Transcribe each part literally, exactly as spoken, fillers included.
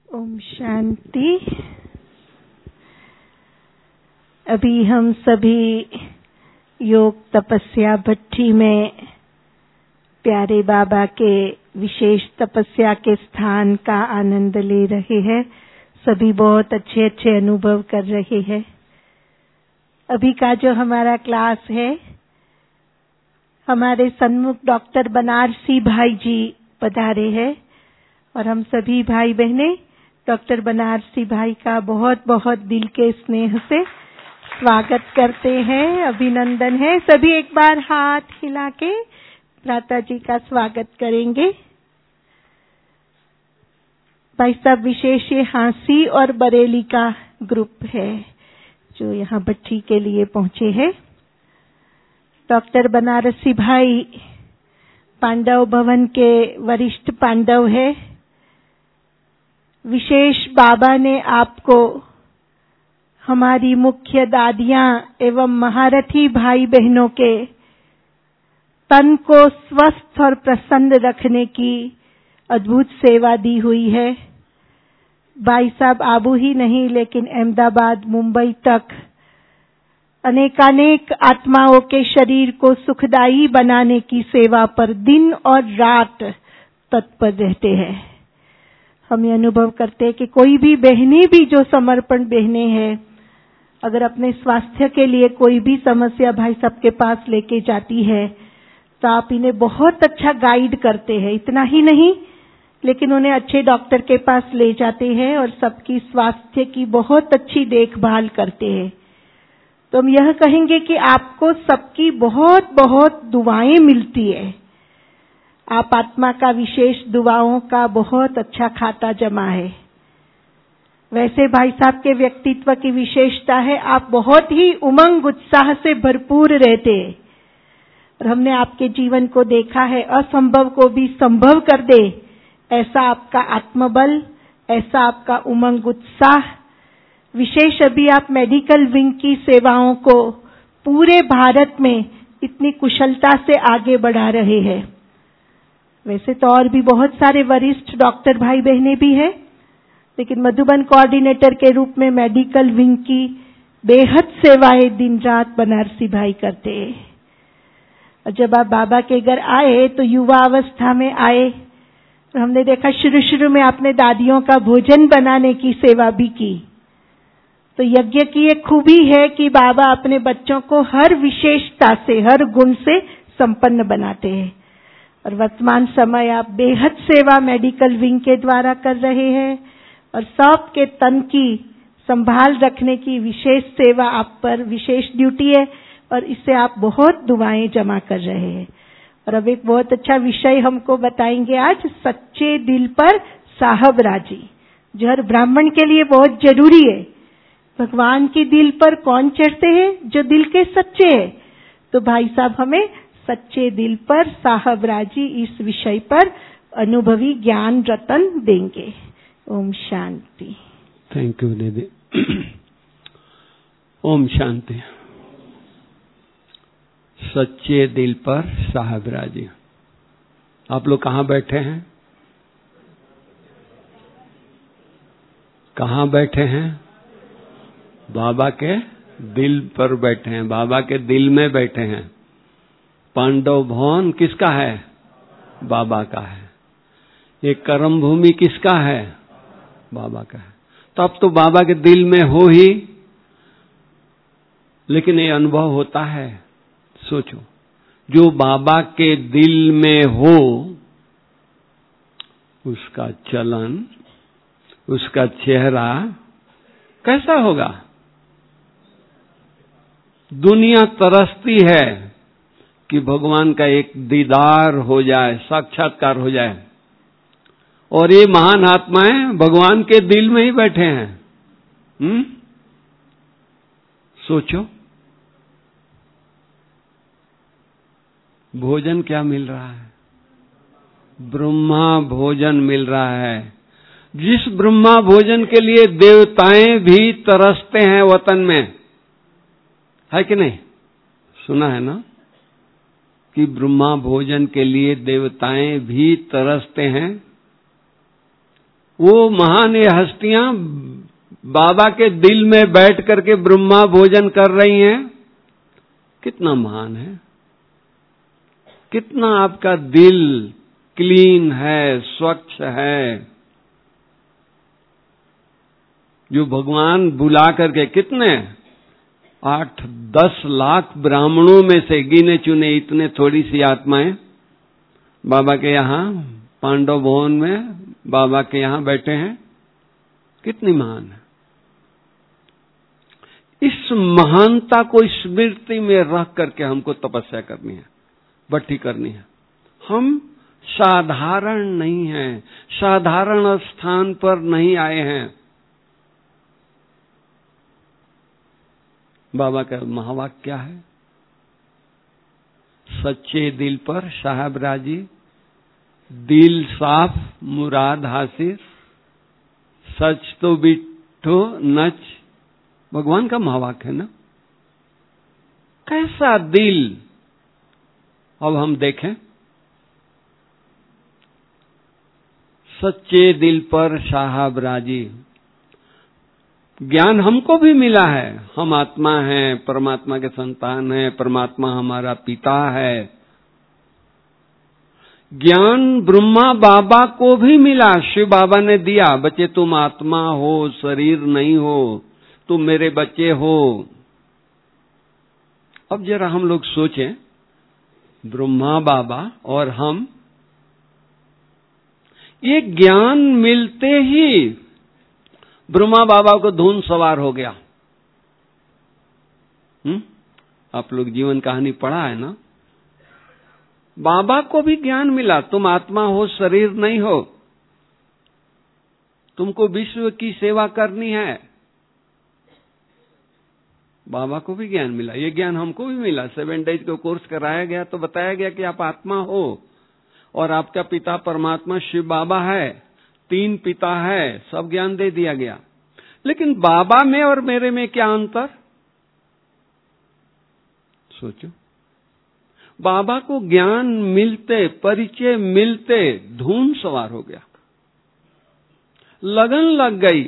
ओम शांति। अभी हम सभी योग तपस्या भट्ठी में प्यारे बाबा के विशेष तपस्या के स्थान का आनंद ले रहे हैं। सभी बहुत अच्छे अच्छे अनुभव कर रहे हैं। अभी का जो हमारा क्लास है, हमारे सन्मुख डॉक्टर बनारसी भाई जी पधारे हैं और हम सभी भाई बहनें डॉक्टर बनारसी भाई का बहुत बहुत दिल के स्नेह से स्वागत करते हैं, अभिनंदन है। सभी एक बार हाथ हिला के भ्राता जी का स्वागत करेंगे। भाई साहब विशेष ये हांसी और बरेली का ग्रुप है जो यहाँ भट्ठी के लिए पहुंचे हैं। डॉक्टर बनारसी भाई पांडव भवन के वरिष्ठ पांडव है। विशेष बाबा ने आपको हमारी मुख्य दादियां एवं महारथी भाई बहनों के तन को स्वस्थ और प्रसन्न रखने की अद्भुत सेवा दी हुई है। भाई साहब आबू ही नहीं लेकिन अहमदाबाद मुंबई तक अनेकानेक आत्माओं के शरीर को सुखदायी बनाने की सेवा पर दिन और रात तत्पर रहते हैं। हम ये अनुभव करते हैं कि कोई भी बहनें भी जो समर्पण बहनें हैं, अगर अपने स्वास्थ्य के लिए कोई भी समस्या भाई साहब के पास लेके जाती है तो आप इन्हें बहुत अच्छा गाइड करते हैं। इतना ही नहीं लेकिन उन्हें अच्छे डॉक्टर के पास ले जाते हैं और सबकी स्वास्थ्य की बहुत अच्छी देखभाल करते हैं। तो हम यह कहेंगे कि आपको सबकी बहुत बहुत दुआएं मिलती है। आप आत्मा का विशेष दुआओं का बहुत अच्छा खाता जमा है। वैसे भाई साहब के व्यक्तित्व की विशेषता है, आप बहुत ही उमंग उत्साह से भरपूर रहते हैं और हमने आपके जीवन को देखा है। असंभव को भी संभव कर दे ऐसा आपका आत्मबल, ऐसा आपका उमंग उत्साह। विशेष अभी आप मेडिकल विंग की सेवाओं को पूरे भारत में इतनी कुशलता से आगे बढ़ा रहे हैं। वैसे तो और भी बहुत सारे वरिष्ठ डॉक्टर भाई बहनें भी हैं, लेकिन मधुबन कोऑर्डिनेटर के रूप में मेडिकल विंग की बेहद सेवाएं दिन रात बनारसी भाई करते हैं। और जब आप बाबा के घर आए तो युवा अवस्था में आए और हमने देखा शुरू शुरू में आपने दादियों का भोजन बनाने की सेवा भी की। तो यज्ञ की एक खूबी है कि बाबा अपने बच्चों को हर विशेषता से, हर गुण से संपन्न बनाते हैं। और वर्तमान समय आप बेहद सेवा मेडिकल विंग के द्वारा कर रहे हैं और सबके तन की संभाल रखने की विशेष सेवा आप पर विशेष ड्यूटी है और इससे आप बहुत दुआएं जमा कर रहे हैं। और अब एक बहुत अच्छा विषय हमको बताएंगे आज, सच्चे दिल पर साहब राजी, जो हर ब्राह्मण के लिए बहुत जरूरी है। भगवान के दिल पर कौन चढ़ते हैं? जो दिल के सच्चे हैं। तो भाई साहब हमें सच्चे दिल पर साहब राजी इस विषय पर अनुभवी ज्ञान रतन देंगे। ओम शांति। थैंक यू दीदी। ओम शांति। सच्चे दिल पर साहब राजी। आप लोग कहाँ बैठे हैं? कहाँ बैठे हैं? बाबा के दिल पर बैठे हैं, बाबा के दिल में बैठे हैं। पांडव भवन किसका है? बाबा का है। ये कर्म भूमि किसका है? बाबा का है। तो अब तो बाबा के दिल में हो ही, लेकिन ये अनुभव होता है। सोचो, जो बाबा के दिल में हो उसका चलन, उसका चेहरा कैसा होगा? दुनिया तरसती है कि भगवान का एक दीदार हो जाए, साक्षात्कार हो जाए। और ये महान आत्माएं भगवान के दिल में ही बैठे हैं। हम्म सोचो, भोजन क्या मिल रहा है? ब्रह्मा भोजन मिल रहा है। जिस ब्रह्मा भोजन के लिए देवताएं भी तरसते हैं वतन में, है कि नहीं? सुना है ना कि ब्रह्मा भोजन के लिए देवताएं भी तरसते हैं। वो महान ये हस्तियां बाबा के दिल में बैठ करके ब्रह्मा भोजन कर रही हैं। कितना महान है, कितना आपका दिल क्लीन है, स्वच्छ है, जो भगवान बुला करके कितने आठ दस लाख ब्राह्मणों में से गिने चुने इतने थोड़ी सी आत्माएं बाबा के यहाँ पांडव भवन में बाबा के यहाँ बैठे हैं। कितनी महान है। इस महानता को स्मृति में रख करके हमको तपस्या करनी है, भट्टी करनी है। हम साधारण नहीं हैं, साधारण स्थान पर नहीं आए हैं। बाबा का महावाक्य क्या है? सच्चे दिल पर साहब राजी, दिल साफ मुराद हासिल, सच तो बिठो नच। भगवान का महावाक्य है ना। कैसा दिल। अब हम देखें, सच्चे दिल पर साहब राजी। ज्ञान हमको भी मिला है, हम आत्मा हैं, परमात्मा के संतान हैं, परमात्मा हमारा पिता है। ज्ञान ब्रह्मा बाबा को भी मिला, शिव बाबा ने दिया, बच्चे तुम आत्मा हो, शरीर नहीं हो, तुम मेरे बच्चे हो। अब जरा हम लोग सोचें, ब्रह्मा बाबा और हम, ये ज्ञान मिलते ही ब्रह्मा बाबा को धुन सवार हो गया। हम्म आप लोग जीवन कहानी पढ़ा है ना। बाबा को भी ज्ञान मिला, तुम आत्मा हो, शरीर नहीं हो, तुमको विश्व की सेवा करनी है। बाबा को भी ज्ञान मिला, ये ज्ञान हमको भी मिला। सेवन डेज का कोर्स कराया गया तो बताया गया कि आप आत्मा हो और आपका पिता परमात्मा शिव बाबा है, तीन पिता है, सब ज्ञान दे दिया गया। लेकिन बाबा में और मेरे में क्या अंतर? सोचो। बाबा को ज्ञान मिलते, परिचय मिलते धूम सवार हो गया, लगन लग गई,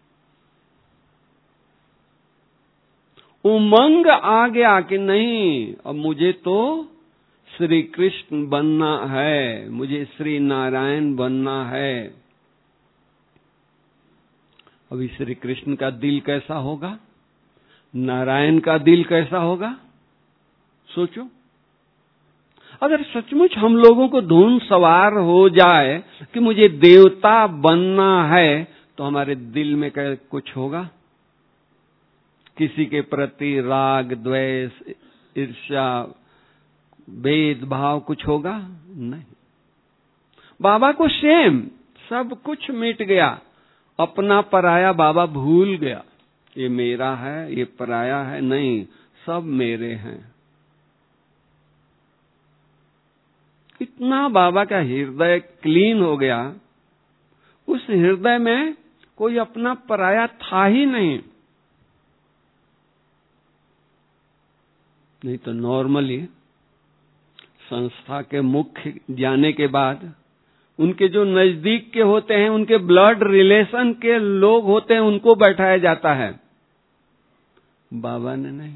उमंग आ गया कि नहीं, अब मुझे तो श्री कृष्ण बनना है, मुझे श्री नारायण बनना है। अभी श्री कृष्ण का दिल कैसा होगा, नारायण का दिल कैसा होगा? सोचो। अगर सचमुच हम लोगों को धुन सवार हो जाए कि मुझे देवता बनना है, तो हमारे दिल में क्या कुछ होगा? किसी के प्रति राग, द्वेष, ईर्ष्या, भेदभाव कुछ होगा? नहीं। बाबा को सेम, सब कुछ मिट गया, अपना पराया बाबा भूल गया। ये मेरा है, ये पराया है, नहीं, सब मेरे हैं। इतना बाबा का हृदय क्लीन हो गया, उस हृदय में कोई अपना पराया था ही नहीं। नहीं तो नॉर्मली संस्था के मुख्य जाने के बाद उनके जो नजदीक के होते हैं, उनके ब्लड रिलेशन के लोग होते हैं, उनको बैठाया जाता है। बाबा ने नहीं,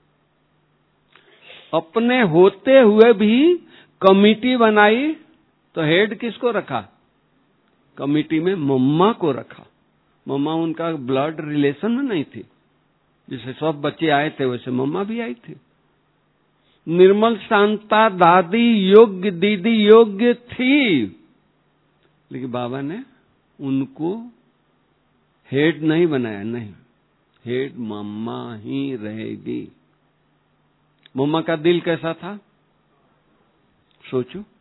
अपने होते हुए भी कमिटी बनाई तो हेड किसको रखा? कमिटी में मम्मा को रखा। मम्मा उनका ब्लड रिलेशन में नहीं थी, जैसे सब बच्चे आए थे वैसे मम्मा भी आई थी। निर्मल शांता दादी योग्य, दीदी योग्य थी, लेकिन बाबा ने उनको हेड नहीं बनाया। नहीं, हेड मम्मा ही रहेगी। मम्मा का दिल कैसा था? सोचो।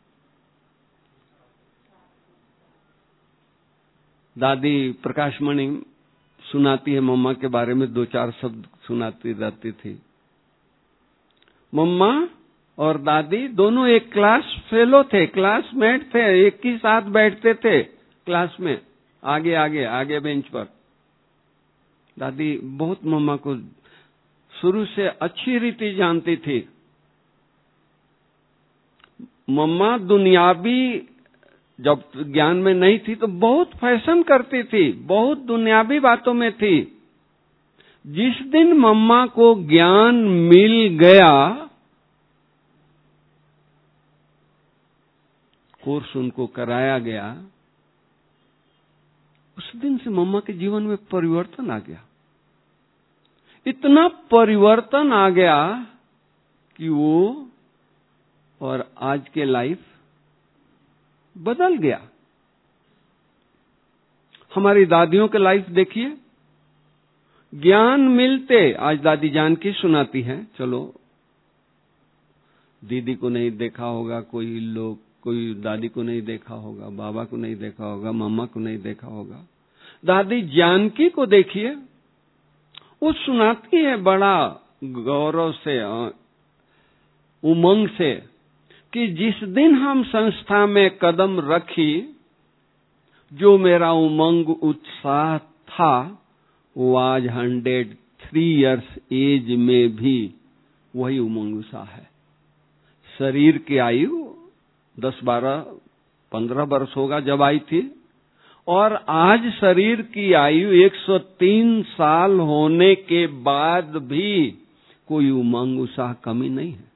दादी प्रकाशमणि सुनाती है मम्मा के बारे में, दो चार शब्द सुनाती रहती थी। मम्मा और दादी दोनों एक क्लास फेलो थे, क्लासमेट थे, एक ही साथ बैठते थे क्लास में, आगे आगे आगे बेंच पर। दादी बहुत मम्मा को शुरू से अच्छी रीति जानती थी। मम्मा दुनियावी जब ज्ञान में नहीं थी तो बहुत फैशन करती थी, बहुत दुनियावी बातों में थी। जिस दिन मम्मा को ज्ञान मिल गया, कोर्स उनको कराया गया, उस दिन से मम्मा के जीवन में परिवर्तन आ गया। इतना परिवर्तन आ गया कि वो और आज के लाइफ बदल गया। हमारी दादियों के लाइफ देखिए, ज्ञान मिलते, आज दादी जानकी सुनाती है, चलो दीदी को नहीं देखा होगा कोई लोग, कोई दादी को नहीं देखा होगा, बाबा को नहीं देखा होगा, मम्मा को नहीं देखा होगा, दादी जानकी को देखिए, वो सुनाती है बड़ा गौरव से, उमंग से, कि जिस दिन हम संस्था में कदम रखी, जो मेरा उमंग उत्साह था, वो आज हंड्रेड थ्री इयर्स एज में भी वही उमंग उत्साह है। शरीर की आयु दस बारह पंद्रह वर्ष होगा जब आई थी, और आज शरीर की आयु एक सौ तीन साल होने के बाद भी कोई उमंग उत्साह कमी नहीं है।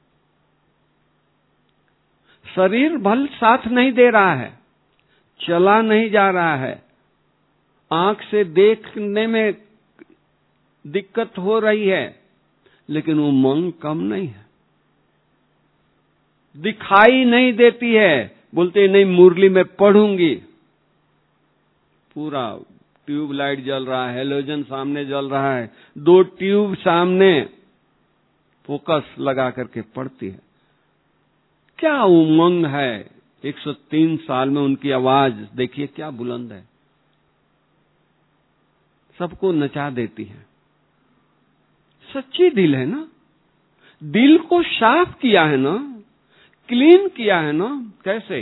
शरीर भल साथ नहीं दे रहा है, चला नहीं जा रहा है, आंख से देखने में दिक्कत हो रही है, लेकिन उमंग कम नहीं है। दिखाई नहीं देती है, बोलते नहीं मुरली में पढ़ूंगी, पूरा ट्यूबलाइट जल रहा है, हेलोजन सामने जल रहा है, दो ट्यूब सामने, फोकस लगा करके पढ़ती है। क्या उमंग है, एक सौ तीन साल में उनकी आवाज देखिए क्या बुलंद है, सबको नचा देती है। सच्ची दिल है ना, दिल को साफ किया है ना, क्लीन किया है ना। कैसे?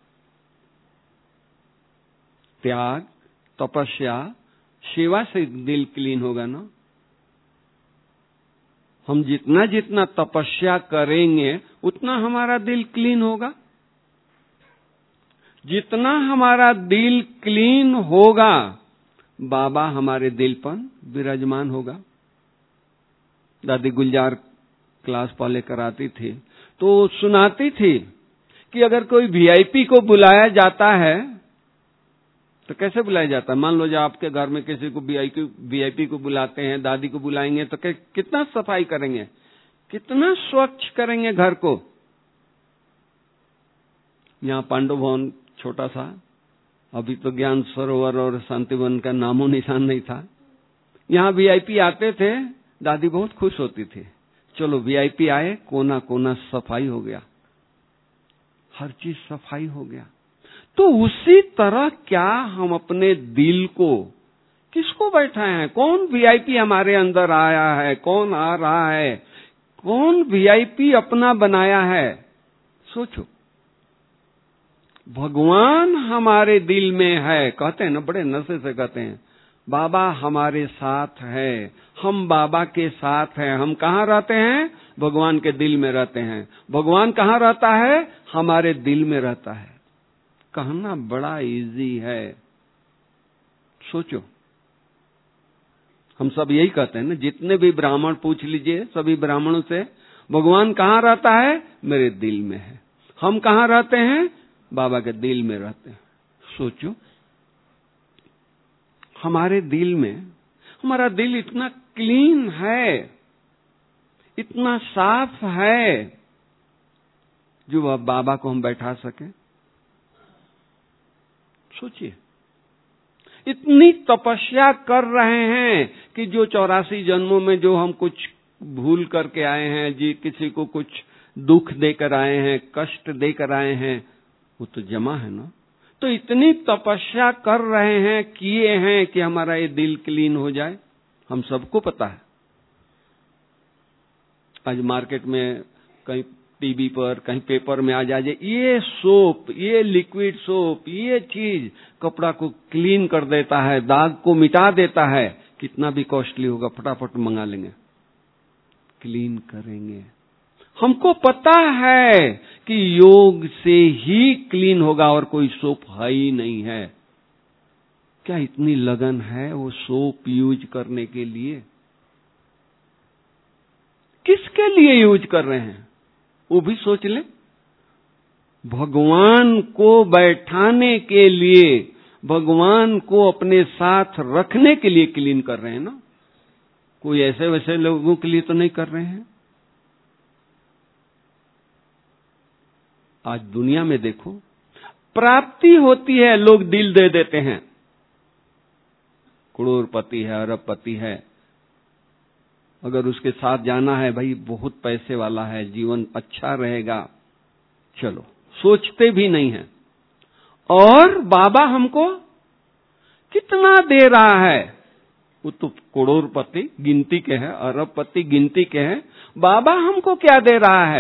त्याग, तपस्या, सेवा से दिल क्लीन होगा ना। हम जितना जितना तपस्या करेंगे उतना हमारा दिल क्लीन होगा। जितना हमारा दिल क्लीन होगा, बाबा हमारे दिल पर विराजमान होगा। दादी गुलजार क्लास पहले कराती थी तो सुनाती थी कि अगर कोई वीआईपी को बुलाया जाता है तो कैसे बुलाया जाता है। मान लो जो आपके घर में किसी को वीआईपी को बुलाते हैं, दादी को बुलाएंगे तो कितना सफाई करेंगे, कितना स्वच्छ करेंगे घर को। यहाँ पांडव भवन छोटा सा, अभी तो ज्ञान सरोवर और शांतिवन का नामो निशान नहीं था। यहाँ वीआईपी आते थे, दादी बहुत खुश होती थी, चलो वीआईपी आए, कोना कोना सफाई हो गया, हर चीज सफाई हो गया। तो उसी तरह क्या हम अपने दिल को किसको बैठाए हैं, कौन वीआईपी हमारे अंदर आया है, कौन आ रहा है, कौन वीआईपी अपना बनाया है। सोचो, भगवान हमारे दिल में है। कहते हैं ना, बड़े नशे से कहते हैं, बाबा हमारे साथ है, हम बाबा के साथ हैं। हम कहाँ रहते हैं? भगवान के दिल में रहते हैं। भगवान कहाँ रहता है? हमारे दिल में रहता है। कहना बड़ा इजी है। सोचो, हम सब यही कहते हैं ना, जितने भी ब्राह्मण पूछ लीजिए, सभी ब्राह्मणों से, भगवान कहाँ रहता है? मेरे दिल में है। हम कहाँ रहते हैं? बाबा के दिल में रहते हैं। सोचो, हमारे दिल में, हमारा दिल इतना क्लीन है, इतना साफ है, जो अब बाबा को हम बैठा सकें। सोचिए, इतनी तपस्या कर रहे हैं कि जो चौरासी जन्मों में जो हम कुछ भूल करके आए हैं, जी किसी को कुछ दुख देकर आए हैं, कष्ट देकर आए हैं, वो तो जमा है ना। तो इतनी तपस्या कर रहे हैं, किए हैं कि हमारा ये दिल क्लीन हो जाए। हम सबको पता है। आज मार्केट में कहीं टीवी पर, कहीं पेपर में आ जाए, ये सोप, ये लिक्विड सोप, ये चीज कपड़ा को क्लीन कर देता है, दाग को मिटा देता है। कितना भी कॉस्टली होगा, फटाफट मंगा लेंगे, क्लीन करेंगे। हमको पता है कि योग से ही क्लीन होगा और कोई सोप है ही नहीं है। क्या इतनी लगन है वो सोप यूज करने के लिए? किसके लिए यूज कर रहे हैं वो भी सोच ले। भगवान को बैठाने के लिए, भगवान को अपने साथ रखने के लिए क्लीन कर रहे हैं ना। कोई ऐसे वैसे लोगों के लिए तो नहीं कर रहे हैं। आज दुनिया में देखो, प्राप्ति होती है, लोग दिल दे देते हैं। करोड़पति है, अरबपति है, अगर उसके साथ जाना है, भाई बहुत पैसे वाला है, जीवन अच्छा रहेगा, चलो, सोचते भी नहीं है। और बाबा हमको कितना दे रहा है? वो तो करोड़पति गिनती के हैं, अरबपति गिनती के हैं। बाबा हमको क्या दे रहा है?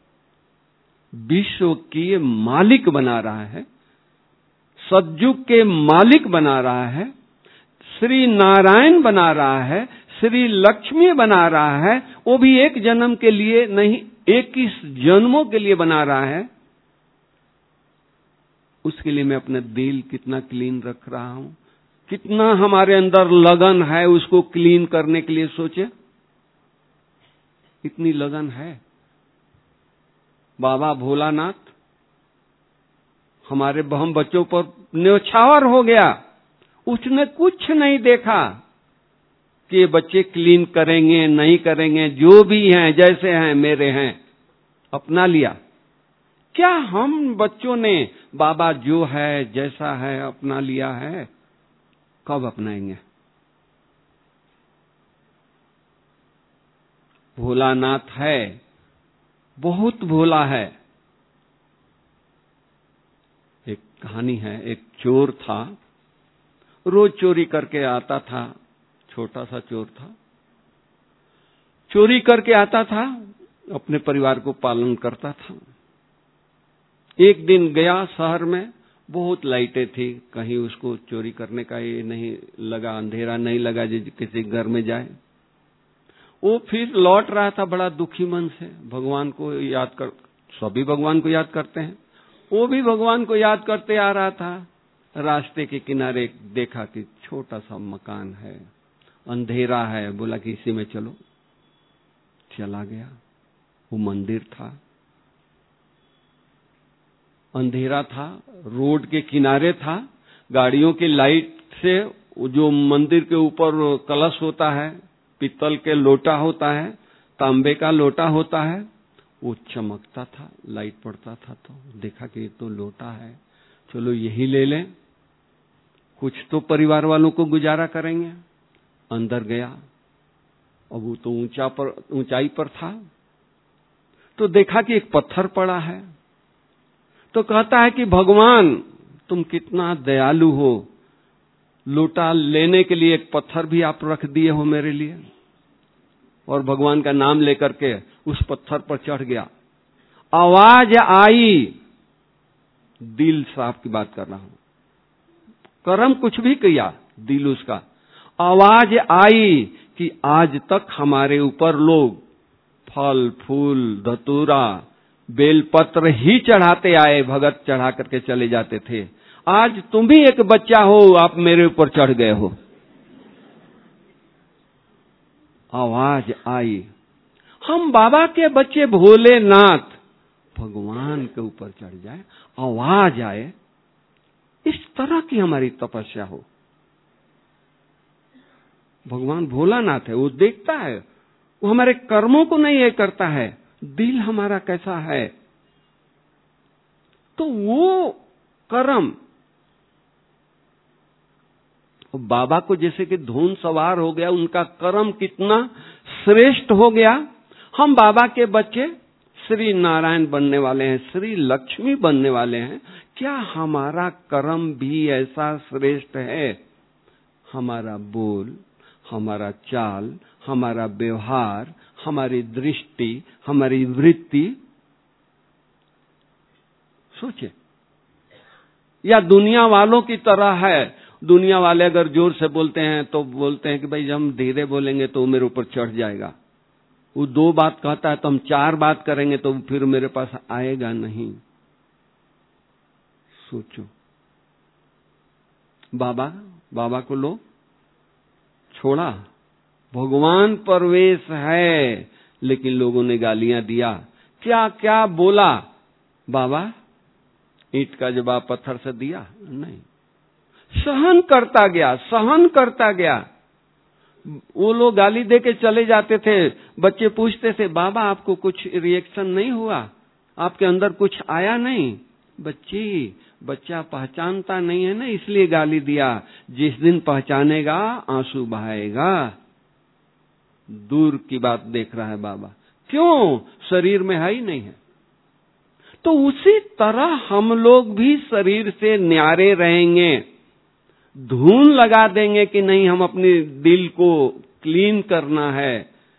विश्व के मालिक बना रहा है, सतयुग के मालिक बना रहा है, श्री नारायण बना रहा है, श्री लक्ष्मी बना रहा है। वो भी एक जन्म के लिए नहीं, इक्कीस जन्मों के लिए बना रहा है। उसके लिए मैं अपना दिल कितना क्लीन रख रहा हूं, कितना हमारे अंदर लगन है उसको क्लीन करने के लिए। सोचे, इतनी लगन है। बाबा भोलानाथ हमारे हम बच्चों पर न्यौछावर हो गया। उसने कुछ नहीं देखा कि ये बच्चे क्लीन करेंगे नहीं करेंगे, जो भी हैं जैसे हैं मेरे हैं, अपना लिया। क्या हम बच्चों ने बाबा जो है जैसा है अपना लिया है? कब अपनाएंगे? भोलानाथ है, बहुत भोला है। एक कहानी है, एक चोर था, रोज चोरी करके आता था, छोटा सा चोर था, चोरी करके आता था, अपने परिवार को पालन करता था। एक दिन गया शहर में, बहुत लाइटें थी, कहीं उसको चोरी करने का ये नहीं लगा, अंधेरा नहीं लगा जो किसी घर में जाए। वो फिर लौट रहा था बड़ा दुखी मन से, भगवान को याद कर, सभी भगवान को याद करते हैं, वो भी भगवान को याद करते आ रहा था। रास्ते के किनारे देखा कि छोटा सा मकान है, अंधेरा है, बोला कि इसी में चलो। चला गया, वो मंदिर था, अंधेरा था, रोड के किनारे था, गाड़ियों की लाइट से जो मंदिर के ऊपर कलश होता है, पीतल के लोटा होता है, तांबे का लोटा होता है, वो चमकता था, लाइट पड़ता था। तो देखा कि ये तो लोटा है, चलो यही ले लें, कुछ तो परिवार वालों को गुजारा करेंगे। अंदर गया, अब वो तो ऊंचा पर ऊंचाई पर था, तो देखा कि एक पत्थर पड़ा है। तो कहता है कि भगवान तुम कितना दयालु हो, लोटा लेने के लिए एक पत्थर भी आप रख दिए हो मेरे लिए। और भगवान का नाम लेकर के उस पत्थर पर चढ़ गया। आवाज आई, दिल साफ की बात कर रहा हूं, कर्म कुछ भी किया, दिल उसका। आवाज आई कि आज तक हमारे ऊपर लोग फल फूल धतूरा बेलपत्र ही चढ़ाते आए, भगत चढ़ा करके चले जाते थे, आज तुम भी एक बच्चा हो, आप मेरे ऊपर चढ़ गए हो। आवाज आई, हम बाबा के बच्चे भोलेनाथ भगवान के ऊपर चढ़ जाए, आवाज आए, इस तरह की हमारी तपस्या हो। भगवान भोलानाथ है, वो देखता है, वो हमारे कर्मों को नहीं ये करता है, दिल हमारा कैसा है। तो वो कर्म बाबा को जैसे कि धुन सवार हो गया, उनका कर्म कितना श्रेष्ठ हो गया। हम बाबा के बच्चे श्री नारायण बनने वाले हैं, श्री लक्ष्मी बनने वाले हैं। क्या हमारा कर्म भी ऐसा श्रेष्ठ है? हमारा बोल, हमारा चाल, हमारा व्यवहार, हमारी दृष्टि, हमारी वृत्ति, सोचे। या दुनिया वालों की तरह है? दुनिया वाले अगर जोर से बोलते हैं तो बोलते हैं कि भाई हम धीरे बोलेंगे तो मेरे ऊपर चढ़ जाएगा। वो दो बात कहता है तो हम चार बात करेंगे तो फिर मेरे पास आएगा नहीं। सोचो, बाबा बाबा को लो छोड़ा, भगवान परवेश है, लेकिन लोगों ने गालियां दिया, क्या क्या बोला। बाबा ईंट का जवाब पत्थर से दिया नहीं, सहन करता गया, सहन करता गया। वो लोग गाली दे के चले जाते थे, बच्चे पूछते थे बाबा आपको कुछ रिएक्शन नहीं हुआ, आपके अंदर कुछ आया नहीं। बच्ची बच्चा पहचानता नहीं है ना, इसलिए गाली दिया। जिस दिन पहचानेगा आंसू बहाएगा। दूर की बात देख रहा है बाबा, क्यों? शरीर में है ही नहीं है। तो उसी तरह हम लोग भी शरीर से न्यारे रहेंगे, धून लगा देंगे कि नहीं हम अपने दिल को क्लीन करना है,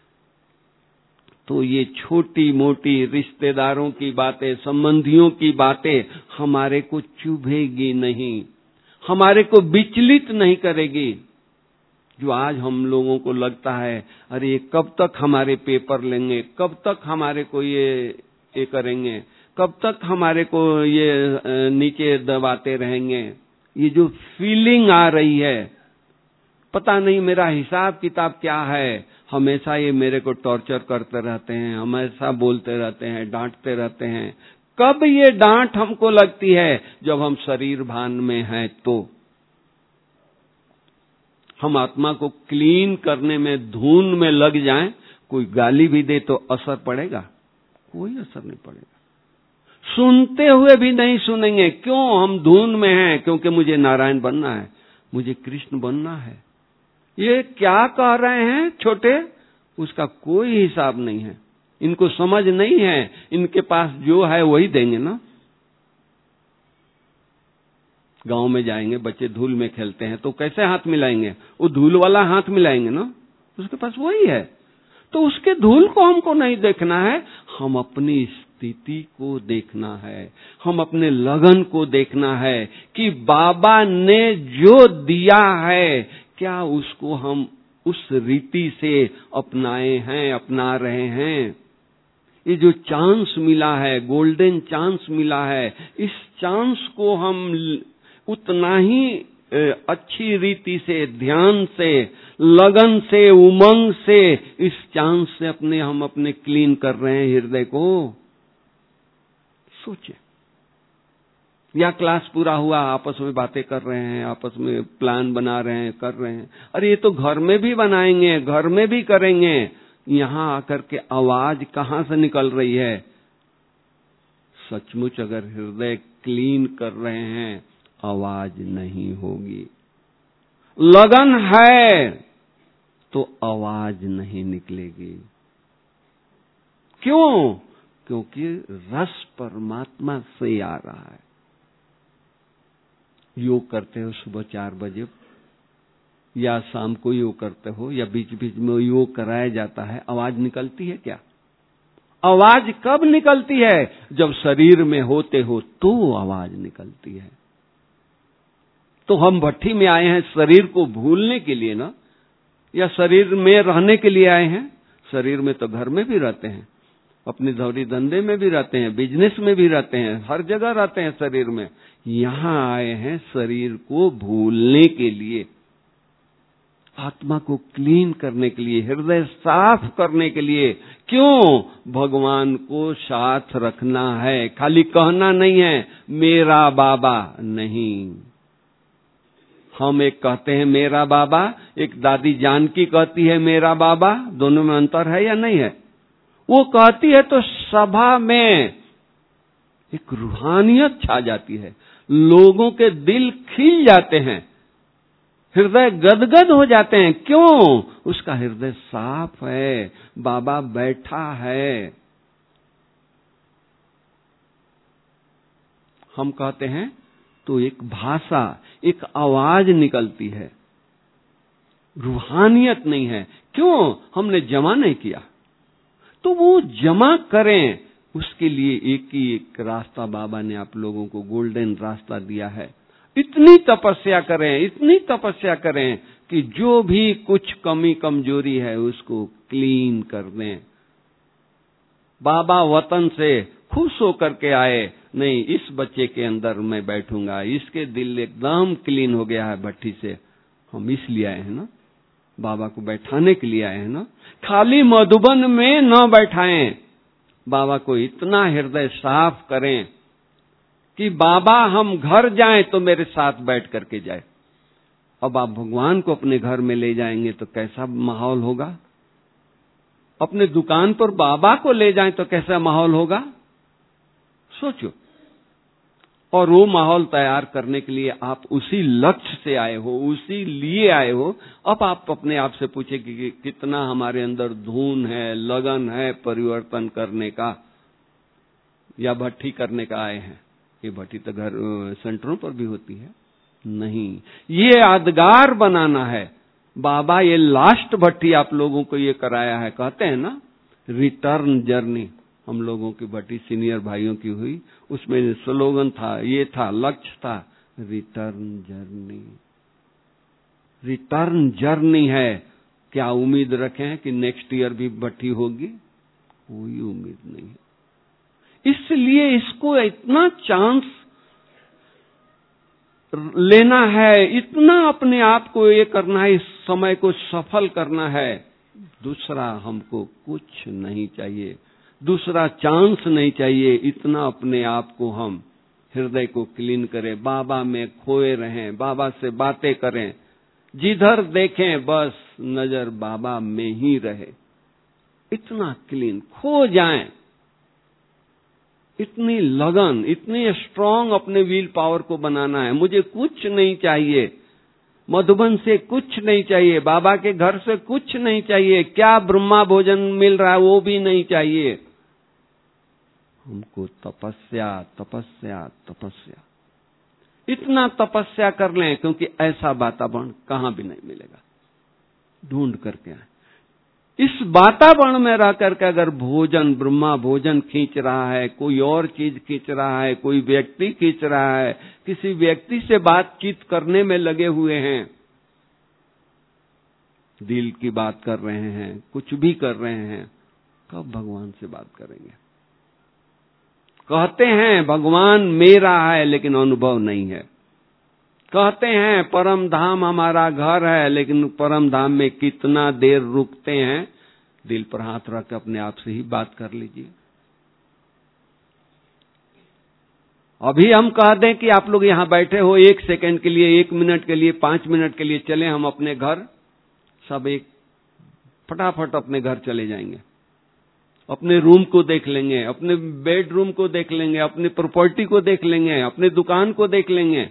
तो ये छोटी मोटी रिश्तेदारों की बातें, संबंधियों की बातें हमारे को चुभेगी नहीं, हमारे को विचलित नहीं करेगी। जो आज हम लोगों को लगता है अरे ये कब तक हमारे पेपर लेंगे, कब तक हमारे को ये ये करेंगे, कब तक हमारे को ये नीचे दबाते रहेंगे, ये जो फीलिंग आ रही है, पता नहीं मेरा हिसाब किताब क्या है, हमेशा ये मेरे को टॉर्चर करते रहते हैं, हमेशा बोलते रहते हैं, डांटते रहते हैं। कब ये डांट हमको लगती है? जब हम शरीर भान में हैं। तो हम आत्मा को क्लीन करने में धून में लग जाएं, कोई गाली भी दे तो असर पड़ेगा? कोई असर नहीं पड़ेगा। सुनते हुए भी नहीं सुनेंगे। क्यों? हम धून में हैं, क्योंकि मुझे नारायण बनना है, मुझे कृष्ण बनना है। ये क्या कह रहे हैं छोटे, उसका कोई हिसाब नहीं है, इनको समझ नहीं है, इनके पास जो है वही देंगे ना। गांव में जाएंगे, बच्चे धूल में खेलते हैं तो कैसे हाथ मिलाएंगे? वो धूल वाला हाथ मिलाएंगे ना, उसके पास वही है। तो उसके धूल को हमको नहीं देखना है, हम अपनी स्थिति को देखना है, हम अपने लगन को देखना है कि बाबा ने जो दिया है क्या उसको हम उस रीति से अपनाए हैं, अपना रहे हैं। ये जो चांस मिला है, गोल्डन चांस मिला है, इस चांस को हम उतना ही अच्छी रीति से, ध्यान से, लगन से, उमंग से इस चांस से अपने हम अपने क्लीन कर रहे हैं हृदय को। सोचे, या क्लास पूरा हुआ, आपस में बातें कर रहे हैं, आपस में प्लान बना रहे हैं, कर रहे हैं। अरे ये तो घर में भी बनाएंगे, घर में भी करेंगे, यहां आकर के आवाज कहां से निकल रही है? सचमुच अगर हृदय क्लीन कर रहे हैं, आवाज नहीं होगी। लगन है तो आवाज नहीं निकलेगी। क्यों? क्योंकि रस परमात्मा से आ रहा है। योग करते हो सुबह चार बजे या शाम को योग करते हो या बीच बीच में योग कराया जाता है, आवाज निकलती है क्या? आवाज कब निकलती है? जब शरीर में होते हो तो आवाज निकलती है। तो हम भट्ठी में आए हैं शरीर को भूलने के लिए ना, या शरीर में रहने के लिए आए हैं? शरीर में तो घर में भी रहते हैं, अपने धौरी धंधे में भी रहते हैं, बिजनेस में भी रहते हैं, हर जगह रहते हैं शरीर में। यहां आए हैं शरीर को भूलने के लिए, आत्मा को क्लीन करने के लिए, हृदय साफ करने के लिए। क्यों? भगवान को साथ रखना है, खाली कहना नहीं है मेरा बाबा नहीं। हम एक कहते हैं मेरा बाबा, एक दादी जानकी कहती है मेरा बाबा, दोनों में अंतर है या नहीं है? वो कहती है तो सभा में एक रूहानियत छा जाती है, लोगों के दिल खिल जाते हैं, हृदय गदगद हो जाते हैं। क्यों? उसका हृदय साफ है, बाबा बैठा है। हम कहते हैं तो एक भाषा, एक आवाज निकलती है, रूहानियत नहीं है। क्यों? हमने जमा नहीं किया। तो वो जमा करें, उसके लिए एक ही एक रास्ता बाबा ने आप लोगों को गोल्डन रास्ता दिया है। इतनी तपस्या करें, इतनी तपस्या करें कि जो भी कुछ कमी कमजोरी है उसको क्लीन कर दें, बाबा वतन से खुश होकर के आए, नहीं इस बच्चे के अंदर मैं बैठूंगा, इसके दिल एकदम क्लीन हो गया है भट्टी से, हम इसलिए आए हैं ना, बाबा को बैठाने के लिए आए हैं ना। खाली मधुबन में न बैठाएं, बाबा को इतना हृदय साफ करें कि बाबा हम घर जाएं तो मेरे साथ बैठ करके जाए। अब आप भगवान को अपने घर में ले जाएंगे तो कैसा माहौल होगा, अपने दुकान पर बाबा को ले जाएं तो कैसा माहौल होगा, सोचो। और वो माहौल तैयार करने के लिए आप उसी लक्ष्य से आए हो, उसी लिए आए हो। अब आप अपने आप से पूछे कि कितना हमारे अंदर धून है, लगन है परिवर्तन करने का, या भट्टी करने का आए हैं। ये भट्टी तो घर सेंटरों पर भी होती है, नहीं, ये यादगार बनाना है। बाबा ये लास्ट भट्टी आप लोगों को ये कराया है, कहते हैं ना रिटर्न जर्नी। हम लोगों की भट्टी सीनियर भाइयों की हुई, उसमें स्लोगन था, ये था, लक्ष्य था, रिटर्न जर्नी। रिटर्न जर्नी है। क्या उम्मीद रखें कि नेक्स्ट ईयर भी भट्टी होगी? कोई उम्मीद नहीं है। इसलिए इसको इतना चांस लेना है, इतना अपने आप को ये करना है, इस समय को सफल करना है। दूसरा हमको कुछ नहीं चाहिए, दूसरा चांस नहीं चाहिए। इतना अपने आप को हम हृदय को क्लीन करें, बाबा में खोए रहें, बाबा से बातें करें, जिधर देखें बस नजर बाबा में ही रहे। इतना क्लीन खो जाएं, इतनी लगन, इतनी स्ट्रांग अपने व्हील पावर को बनाना है। मुझे कुछ नहीं चाहिए, मधुबन से कुछ नहीं चाहिए, बाबा के घर से कुछ नहीं चाहिए, क्या ब्रह्मा भोजन मिल रहा है वो भी नहीं चाहिए। हमको तपस्या तपस्या तपस्या, इतना तपस्या कर लें, क्योंकि ऐसा वातावरण कहां भी नहीं मिलेगा। ढूंढ करके आए इस वातावरण में रह करके, अगर भोजन ब्रह्मा भोजन खींच रहा है, कोई और चीज खींच रहा है, कोई व्यक्ति खींच रहा है, किसी व्यक्ति से बातचीत करने में लगे हुए हैं, दिल की बात कर रहे हैं, कुछ भी कर रहे हैं, कब भगवान से बात करेंगे? कहते हैं भगवान मेरा है, लेकिन अनुभव नहीं है। कहते हैं परम धाम हमारा घर है, लेकिन परम धाम में कितना देर रुकते हैं? दिल पर हाथ रख के अपने आप से ही बात कर लीजिए। अभी हम कह दें कि आप लोग यहां बैठे हो, एक सेकंड के लिए, एक मिनट के लिए, पांच मिनट के लिए चले हम अपने घर, सब एक फटाफट अपने घर चले जाएंगे, अपने रूम को देख लेंगे, अपने बेडरूम को देख लेंगे, अपनी प्रॉपर्टी को देख लेंगे, अपनी दुकान को देख लेंगे।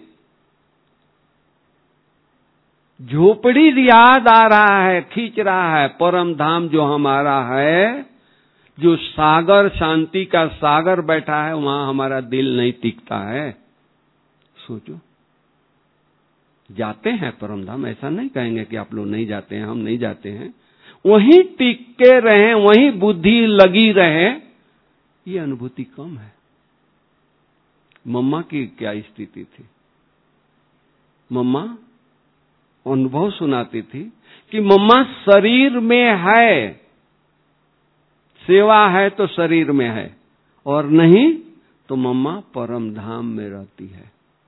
झोपड़ी याद आ रहा है, खींच रहा है। परम धाम जो हमारा है, जो सागर शांति का सागर बैठा है, वहां हमारा दिल नहीं टिकता है। सोचो, जाते हैं परम धाम, ऐसा नहीं कहेंगे कि आप लोग नहीं जाते हैं, हम नहीं जाते हैं। वहीं टिक के रहें, वहीं बुद्धि लगी रहे, ये अनुभूति कम है। मम्मा की क्या स्थिति थी? मम्मा अनुभव सुनाती थी कि मम्मा शरीर में है, सेवा है तो शरीर में है, और नहीं तो मम्मा परम धाम में रहती है।